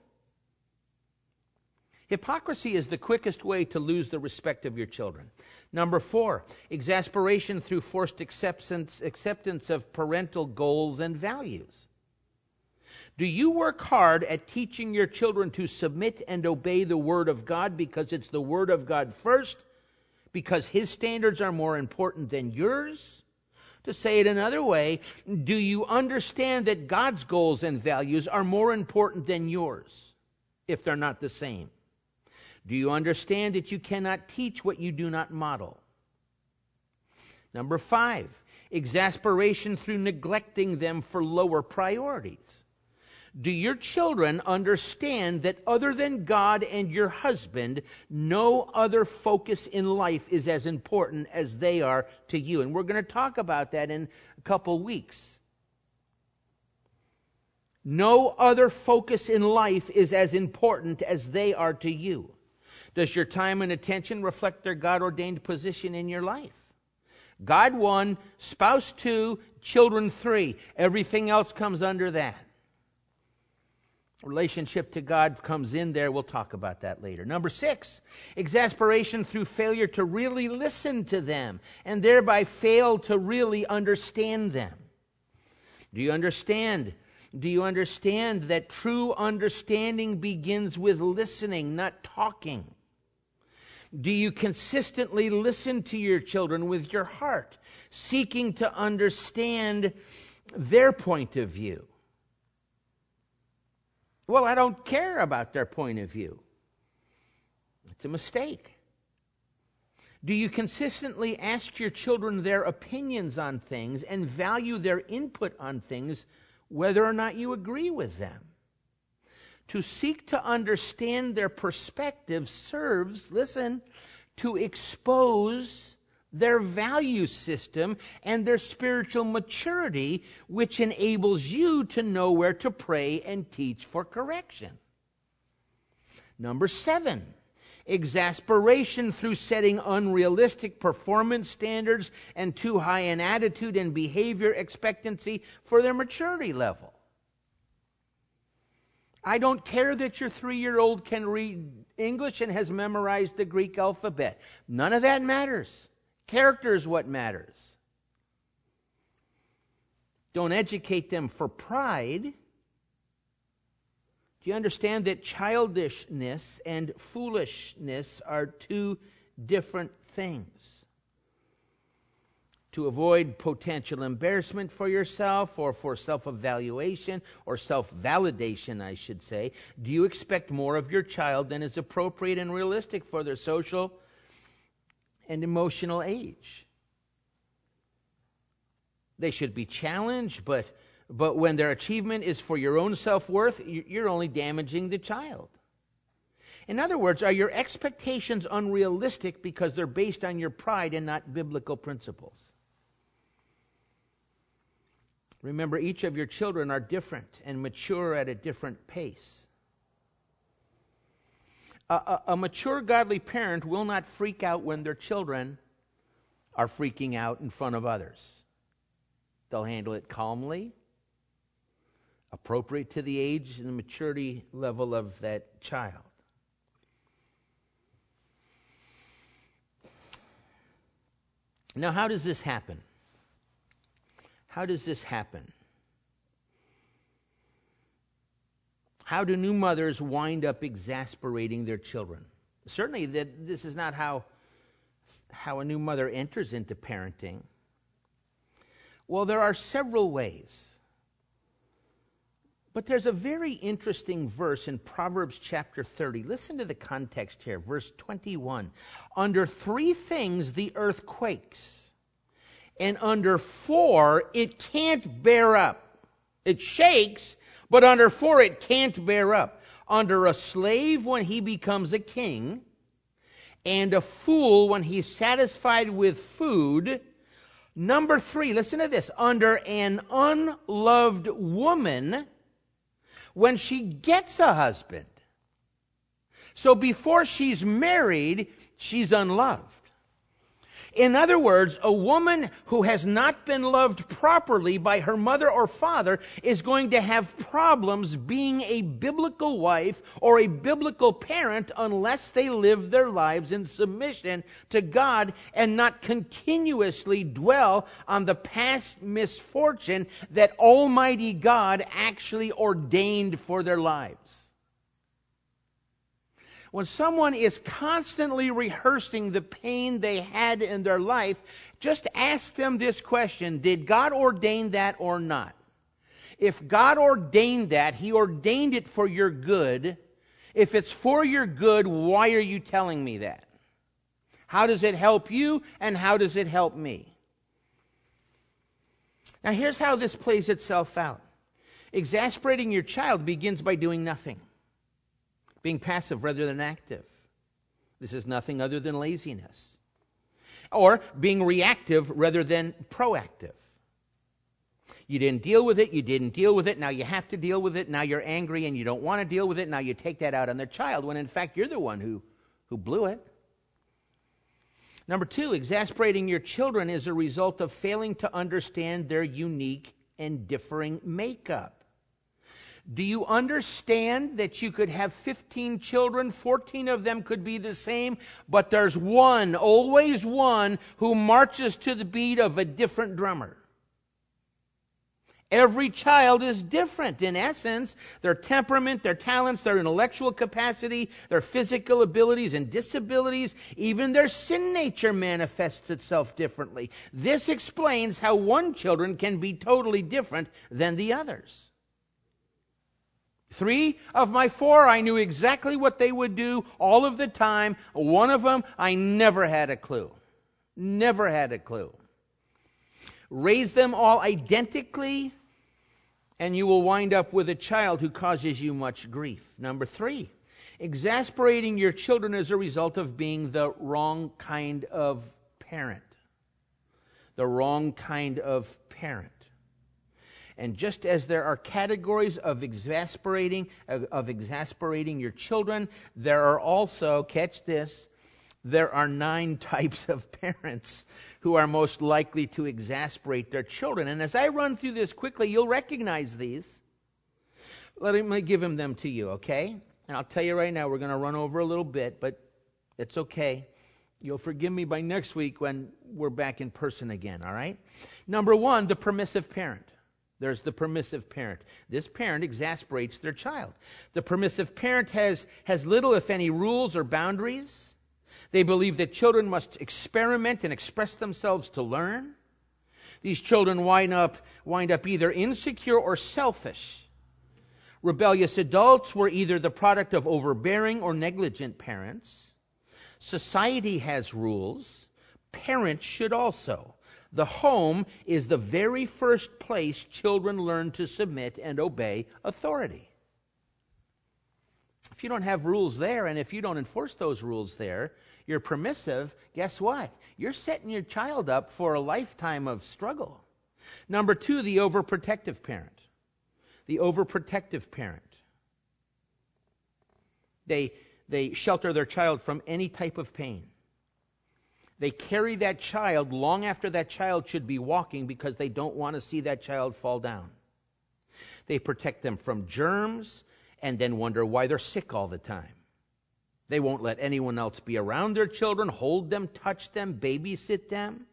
Hypocrisy is the quickest way to lose the respect of your children. Number 4, exasperation through forced acceptance of parental goals and values. Do you work hard at teaching your children to submit and obey the Word of God because it's the Word of God first, because His standards are more important than yours? To say it another way, do you understand that God's goals and values are more important than yours, if they're not the same? Do you understand that you cannot teach what you do not model? Number 5, exasperation through neglecting them for lower priorities. Do your children understand that other than God and your husband, no other focus in life is as important as they are to you? And we're going to talk about that in a couple weeks. No other focus in life is as important as they are to you. Does your time and attention reflect their God-ordained position in your life? God 1, spouse 2, children 3. Everything else comes under that. Relationship to God comes in there. We'll talk about that later. Number 6, exasperation through failure to really listen to them and thereby fail to really understand them. Do you understand? Do you understand that true understanding begins with listening, not talking? Do you consistently listen to your children with your heart, seeking to understand their point of view? Well, I don't care about their point of view. It's a mistake. Do you consistently ask your children their opinions on things and value their input on things, whether or not you agree with them? To seek to understand their perspective serves, listen, to expose their value system and their spiritual maturity, which enables you to know where to pray and teach for correction. Number 7, exasperation through setting unrealistic performance standards and too high an attitude and behavior expectancy for their maturity level. I don't care that your 3-year-old can read English and has memorized the Greek alphabet. None of that matters. Character is what matters. Don't educate them for pride. Do you understand that childishness and foolishness are two different things? To avoid potential embarrassment for yourself or for self-evaluation or self-validation, I should say, do you expect more of your child than is appropriate and realistic for their social and emotional age? They should be challenged, but when their achievement is for your own self-worth, you're only damaging the child. In other words, are your expectations unrealistic because they're based on your pride and not biblical principles? Remember, each of your children are different and mature at a different pace. A mature, godly parent will not freak out when their children are freaking out in front of others. They'll handle it calmly, appropriate to the age and the maturity level of that child. Now, how does this happen? How does this happen? How do new mothers wind up exasperating their children? Certainly, this is not how a new mother enters into parenting. Well, there are several ways. But there's a very interesting verse in Proverbs chapter 30. Listen to the context here, verse 21. Under 3 things the earth quakes, and under 4 it can't bear up. It shakes, but under 4 it can't bear up. Under a slave when he becomes a king, and a fool when he's satisfied with food. Number 3, listen to this. Under an unloved woman when she gets a husband. So before she's married, she's unloved. In other words, a woman who has not been loved properly by her mother or father is going to have problems being a biblical wife or a biblical parent unless they live their lives in submission to God and not continuously dwell on the past misfortune that Almighty God actually ordained for their lives. When someone is constantly rehearsing the pain they had in their life, just ask them this question: did God ordain that or not? If God ordained that, He ordained it for your good. If it's for your good, why are you telling me that? How does it help you, and how does it help me? Now here's how this plays itself out. Exasperating your child begins by doing nothing. Being passive rather than active. This is nothing other than laziness. Or being reactive rather than proactive. You didn't deal with it, now you have to deal with it, now you're angry and you don't want to deal with it, now you take that out on the child, when in fact you're the one who blew it. Number 2, exasperating your children is a result of failing to understand their unique and differing makeup. Do you understand that you could have 15 children, 14 of them could be the same, but there's one, always one, who marches to the beat of a different drummer? Every child is different in essence. Their temperament, their talents, their intellectual capacity, their physical abilities and disabilities, even their sin nature manifests itself differently. This explains how one children can be totally different than the others. 3 of my 4, I knew exactly what they would do all of the time. One of them, I never had a clue. Never had a clue. Raised them all identically. and you will wind up with a child who causes you much grief. Number 3, exasperating your children as a result of being the wrong kind of parent. The wrong kind of parent. And just as there are categories of exasperating your children, there are also, catch this, there are 9 types of parents who are most likely to exasperate their children. And as I run through this quickly, you'll recognize these. Let me give them to you, okay? And I'll tell you right now, we're going to run over a little bit, but it's okay. You'll forgive me by next week when we're back in person again, all right? Number 1, the permissive parent. There's the permissive parent. This parent exasperates their child. The permissive parent has little, if any, rules or boundaries. They believe that children must experiment and express themselves to learn. These children wind up either insecure or selfish. Rebellious adults were either the product of overbearing or negligent parents. Society has rules. Parents should also. The home is the very first place children learn to submit and obey authority. If you don't have rules there, and if you don't enforce those rules there, you're permissive, guess what? You're setting your child up for a lifetime of struggle. Number 2, the overprotective parent. The overprotective parent. They shelter their child from any type of pain. They carry that child long after that child should be walking because they don't want to see that child fall down. They protect them from germs and then wonder why they're sick all the time. They won't let anyone else be around their children, hold them, touch them, babysit them.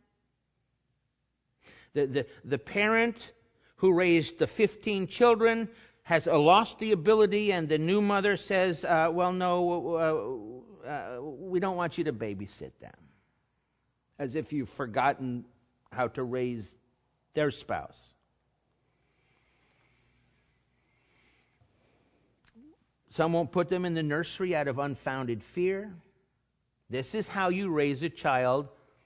The parent who raised the 15 children has lost the ability, and the new mother says, we don't want you to babysit them. As if you've forgotten how to raise their spouse. Some won't put them in the nursery out of unfounded fear. This is how you raise a child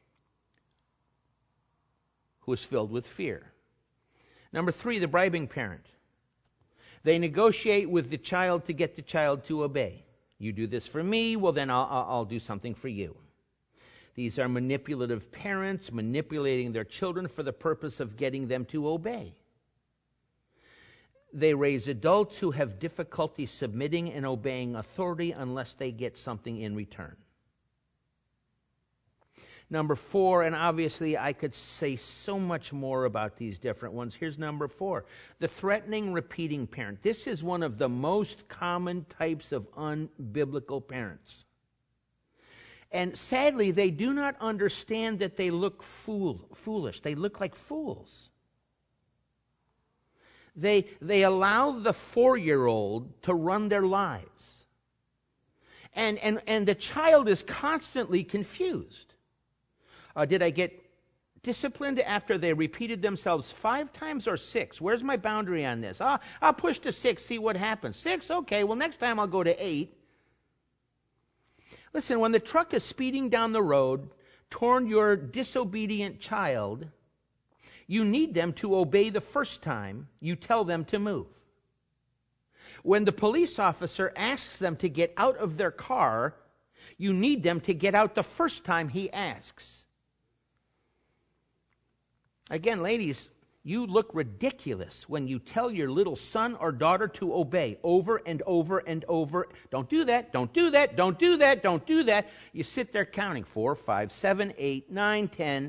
who is filled with fear. Number 3, the bribing parent. They negotiate with the child to get the child to obey. You do this for me, well then I'll do something for you. These are manipulative parents manipulating their children for the purpose of getting them to obey. They raise adults who have difficulty submitting and obeying authority unless they get something in return. Number 4, and obviously I could say so much more about these different ones. Here's number 4, the threatening, repeating parent. This is one of the most common types of unbiblical parents. And sadly, they do not understand that they look foolish. They look like fools. They allow the 4-year-old to run their lives. And the child is constantly confused. Did I get disciplined after they repeated themselves 5 times or 6? Where's my boundary on this? I'll push to 6, see what happens. 6, okay, well next time I'll go to 8. Listen, when the truck is speeding down the road toward your disobedient child, you need them to obey the first time you tell them to move. When the police officer asks them to get out of their car, you need them to get out the first time he asks. Again, ladies, you look ridiculous when you tell your little son or daughter to obey over and over and over. Don't do that, don't do that, don't do that, don't do that. You sit there counting 4, 5, 7, 8, 9, 10.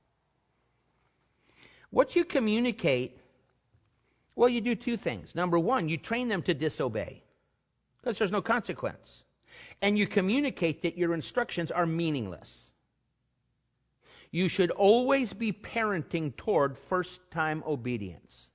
What you communicate, well, you do 2 things. Number 1, you train them to disobey because there's no consequence. And you communicate that your instructions are meaningless. You should always be parenting toward first-time obedience.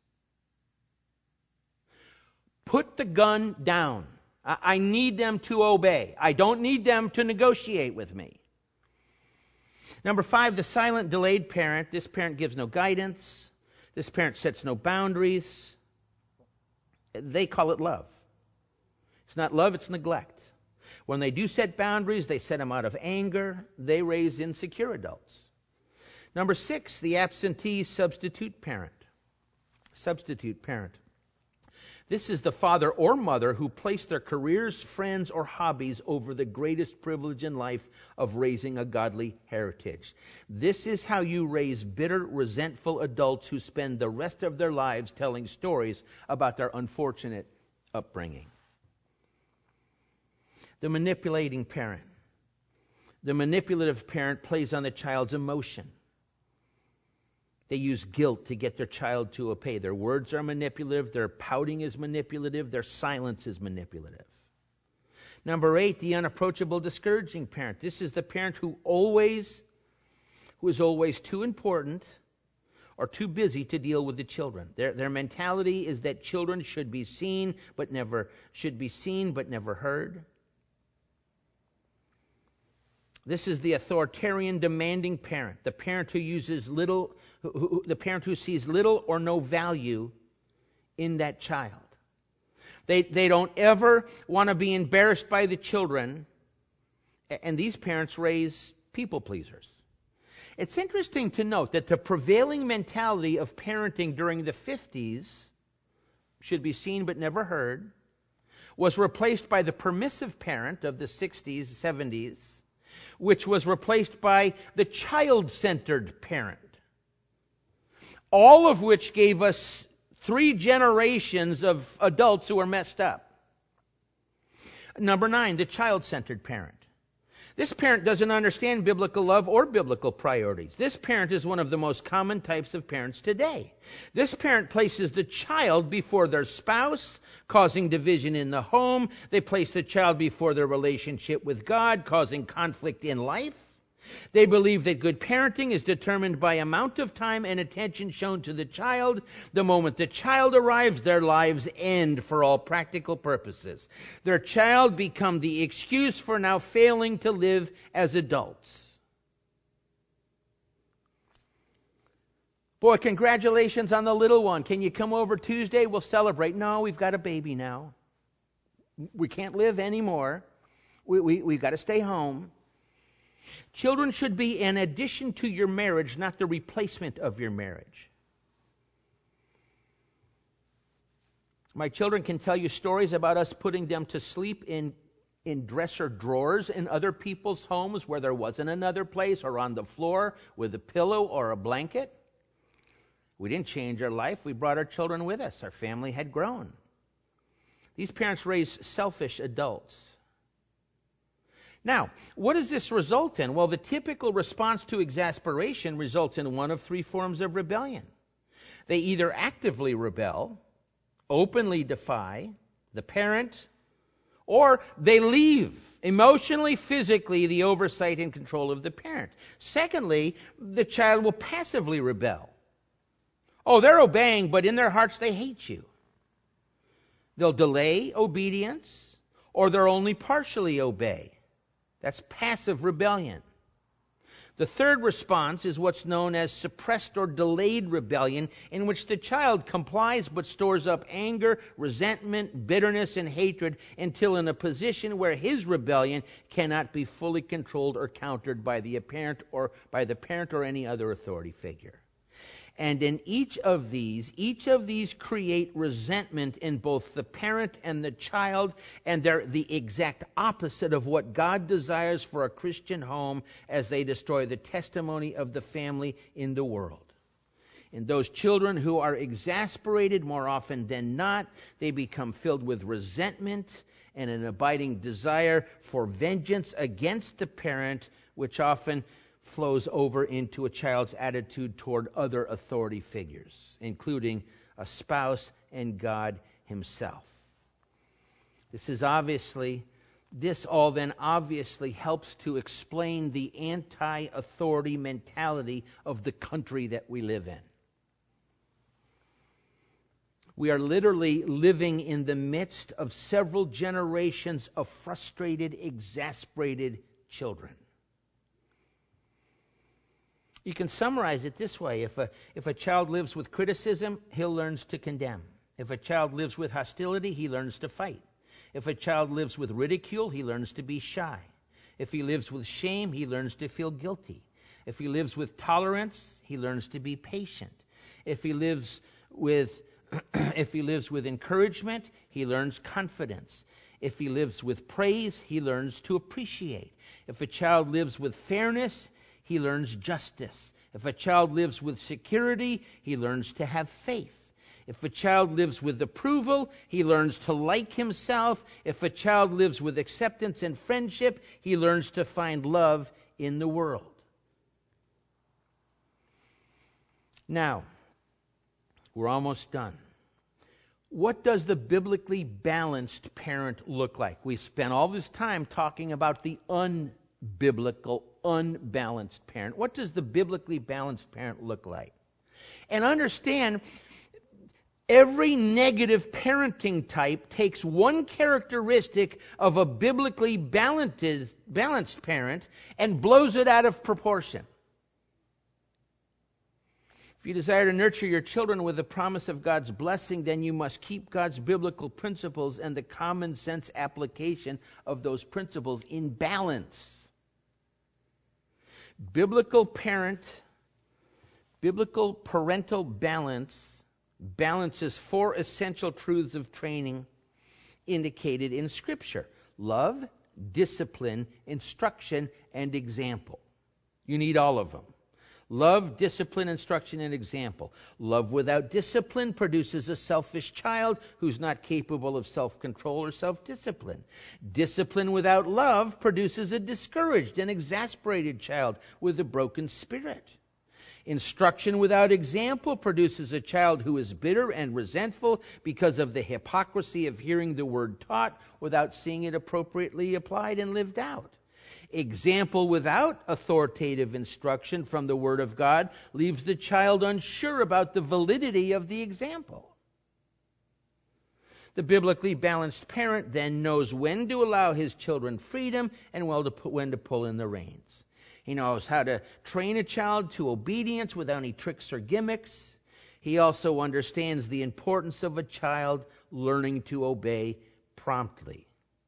Put the gun down. I need them to obey. I don't need them to negotiate with me. Number 5, the silent, delayed parent. This parent gives no guidance. This parent sets no boundaries. They call it love. It's not love, it's neglect. When they do set boundaries, they set them out of anger. They raise insecure adults. Number 6, the absentee substitute parent. Substitute parent. This is the father or mother who place their careers, friends, or hobbies over the greatest privilege in life of raising a godly heritage. This is how you raise bitter, resentful adults who spend the rest of their lives telling stories about their unfortunate upbringing. The manipulating parent. The manipulative parent plays on the child's emotion. They use guilt to get their child to obey. Their words are manipulative. Their pouting is manipulative. Their silence is manipulative. Number 8, the unapproachable, discouraging parent. This is the parent who is always too important or too busy to deal with the children. Their mentality is that children should be seen but never heard. This is the authoritarian, demanding parent, the parent who sees little or no value in that child. They don't ever want to be embarrassed by the children, and these parents raise people pleasers. It's interesting to note that the prevailing mentality of parenting during the 50s, should be seen but never heard, was replaced by the permissive parent of the 60s, 70s, which was replaced by the child-centered parent. All of which gave us 3 generations of adults who are messed up. Number 9, the child-centered parent. This parent doesn't understand biblical love or biblical priorities. This parent is one of the most common types of parents today. This parent places the child before their spouse, causing division in the home. They place the child before their relationship with God, causing conflict in life. They believe that good parenting is determined by amount of time and attention shown to the child. The moment the child arrives, their lives end for all practical purposes. Their child become the excuse for now failing to live as adults. Boy, congratulations on the little one. Can you come over Tuesday? We'll celebrate. No, we've got a baby now. We can't live anymore. We've got to stay home. Children should be an addition to your marriage, not the replacement of your marriage. My children can tell you stories about us putting them to sleep in dresser drawers in other people's homes where there wasn't another place, or on the floor with a pillow or a blanket. We didn't change our life. We brought our children with us. Our family had grown. These parents raise selfish adults. Now, what does this result in? Well, the typical response to exasperation results in one of 3 forms of rebellion. They either actively rebel, openly defy the parent, or they leave emotionally, physically, the oversight and control of the parent. Secondly, the child will passively rebel. Oh, they're obeying, but in their hearts they hate you. They'll delay obedience, or they'll only partially obey. That's passive rebellion. The third response is what's known as suppressed or delayed rebellion, in which the child complies but stores up anger, resentment, bitterness, and hatred until in a position where his rebellion cannot be fully controlled or countered by the parent or any other authority figure. And in each of these create resentment in both the parent and the child, and they're the exact opposite of what God desires for a Christian home, as they destroy the testimony of the family in the world. In those children who are exasperated, more often than not, they become filled with resentment and an abiding desire for vengeance against the parent, which often flows over into a child's attitude toward other authority figures, including a spouse and God himself. This all then obviously helps to explain the anti-authority mentality of the country that we live in. We are literally living in the midst of several generations of frustrated, exasperated children. You can summarize it this way. If a child lives with criticism, he learns to condemn. If a child lives with hostility, he learns to fight. If a child lives with ridicule, he learns to be shy. If he lives with shame, he learns to feel guilty. If he lives with tolerance, he learns to be patient. If he lives with If he lives with encouragement, he learns confidence. If he lives with praise, he learns to appreciate. If a child lives with fairness, he learns justice. If a child lives with security, he learns to have faith. If a child lives with approval, he learns to like himself. If a child lives with acceptance and friendship, he learns to find love in the world. Now, we're almost done. What does the biblically balanced parent look like? We spent all this time talking about the unbiblical, unbalanced parent. What does the biblically balanced parent look like? And understand, every negative parenting type takes one characteristic of a biblically balanced parent and blows it out of proportion. If you desire to nurture your children with the promise of God's blessing, then you must keep God's biblical principles and the common sense application of those principles in balance. Biblical parental balance balances four essential truths of training indicated in Scripture: love, discipline, instruction, and example. You need all of them. Love, discipline, instruction, and example. Love without discipline produces a selfish child who's not capable of self-control or self-discipline. Discipline without love produces a discouraged and exasperated child with a broken spirit. Instruction without example produces a child who is bitter and resentful because of the hypocrisy of hearing the word taught without seeing it appropriately applied and lived out. Example without authoritative instruction from the Word of God leaves the child unsure about the validity of the example. The biblically balanced parent then knows when to allow his children freedom and when to pull in the reins. He knows how to train a child to obedience without any tricks or gimmicks. He also understands the importance of a child learning to obey promptly.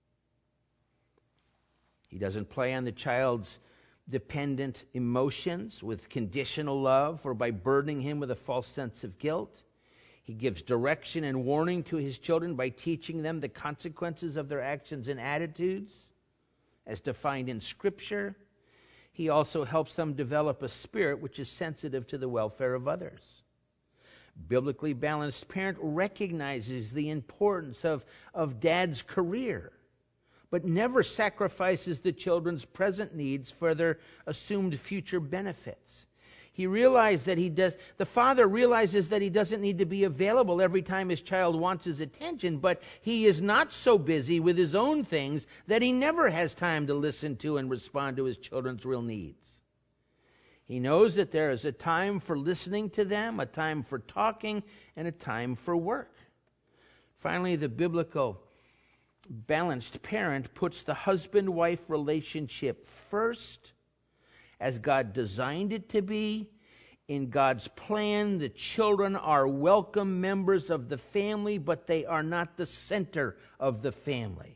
He doesn't play on the child's dependent emotions with conditional love or by burdening him with a false sense of guilt. He gives direction and warning to his children by teaching them the consequences of their actions and attitudes as defined in Scripture. He also helps them develop a spirit which is sensitive to the welfare of others. Biblically balanced parent recognizes the importance of dad's career, but never sacrifices the children's present needs for their assumed future benefits. The father realizes that he doesn't need to be available every time his child wants his attention, but he is not so busy with his own things that he never has time to listen to and respond to his children's real needs. He knows that there is a time for listening to them, a time for talking, and a time for work. Finally, the biblical balanced parent puts the husband-wife relationship first, as God designed it to be. In God's plan, the children are welcome members of the family, but they are not the center of the family.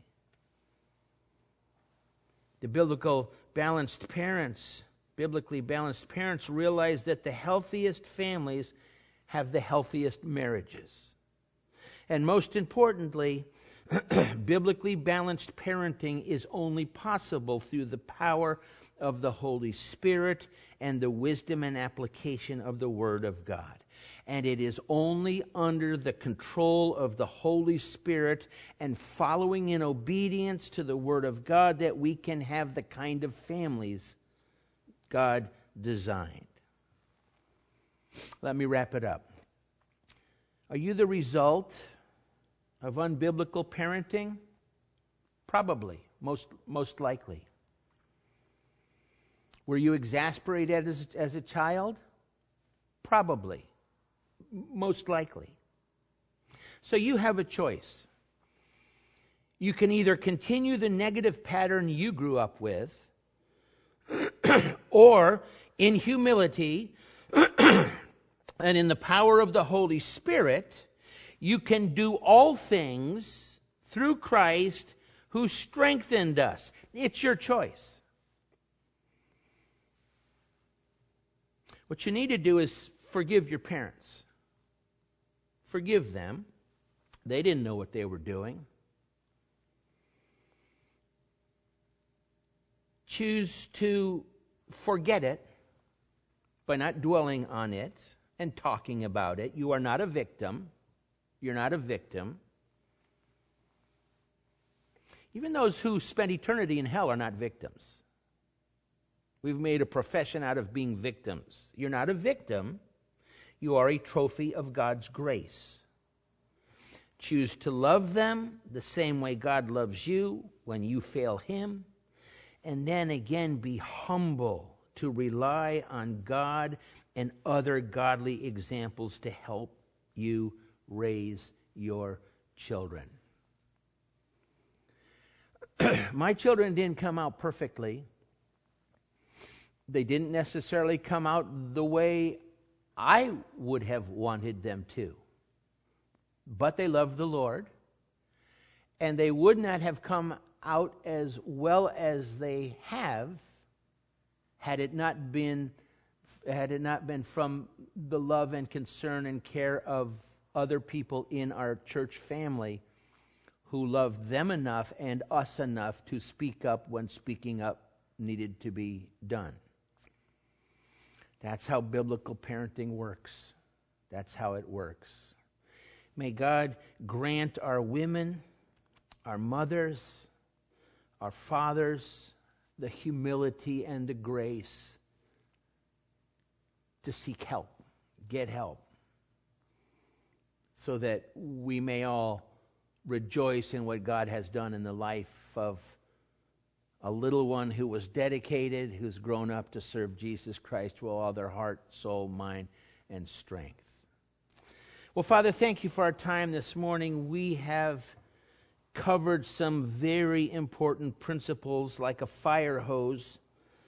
The biblically balanced parents realize that the healthiest families have the healthiest marriages. And most importantly, biblically balanced parenting is only possible through the power of the Holy Spirit and the wisdom and application of the Word of God. And it is only under the control of the Holy Spirit and following in obedience to the Word of God that we can have the kind of families God designed. Let me wrap it up. Are you the result of unbiblical parenting? Probably, most likely. Were you exasperated as a child? Probably, most likely. So you have a choice. You can either continue the negative pattern you grew up with, or in humility and in the power of the Holy Spirit, you can do all things through Christ who strengthened us. It's your choice. What you need to do is forgive your parents. Forgive them. They didn't know what they were doing. Choose to forget it by not dwelling on it and talking about it. You are not a victim. You're not a victim. Even those who spend eternity in hell are not victims. We've made a profession out of being victims. You're not a victim. You are a trophy of God's grace. Choose to love them the same way God loves you when you fail Him. And then again, be humble to rely on God and other godly examples to help you raise your children. My children didn't come out perfectly. They didn't necessarily come out the way I would have wanted them to. But they loved the Lord, and they would not have come out as well as they have had it not been from the love and concern and care of other people in our church family who loved them enough and us enough to speak up when speaking up needed to be done. That's how biblical parenting works. That's how it works. May God grant our women, our mothers, our fathers, the humility and the grace to seek help, get help, so that we may all rejoice in what God has done in the life of a little one who was dedicated, who's grown up to serve Jesus Christ with all their heart, soul, mind, and strength. Well, Father, thank you for our time this morning. We have covered some very important principles like a fire hose.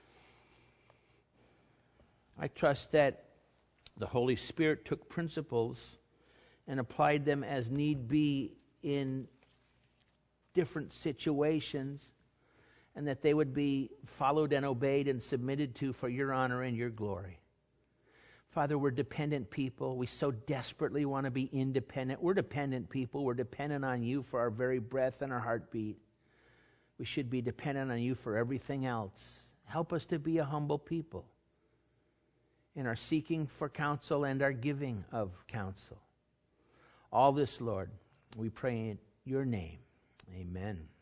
I trust that the Holy Spirit took principles and applied them as need be in different situations, and that they would be followed and obeyed and submitted to for your honor and your glory. Father, we're dependent people. We so desperately want to be independent. We're dependent people. We're dependent on you for our very breath and our heartbeat. We should be dependent on you for everything else. Help us to be a humble people in our seeking for counsel and our giving of counsel. All this, Lord, we pray in your name. Amen.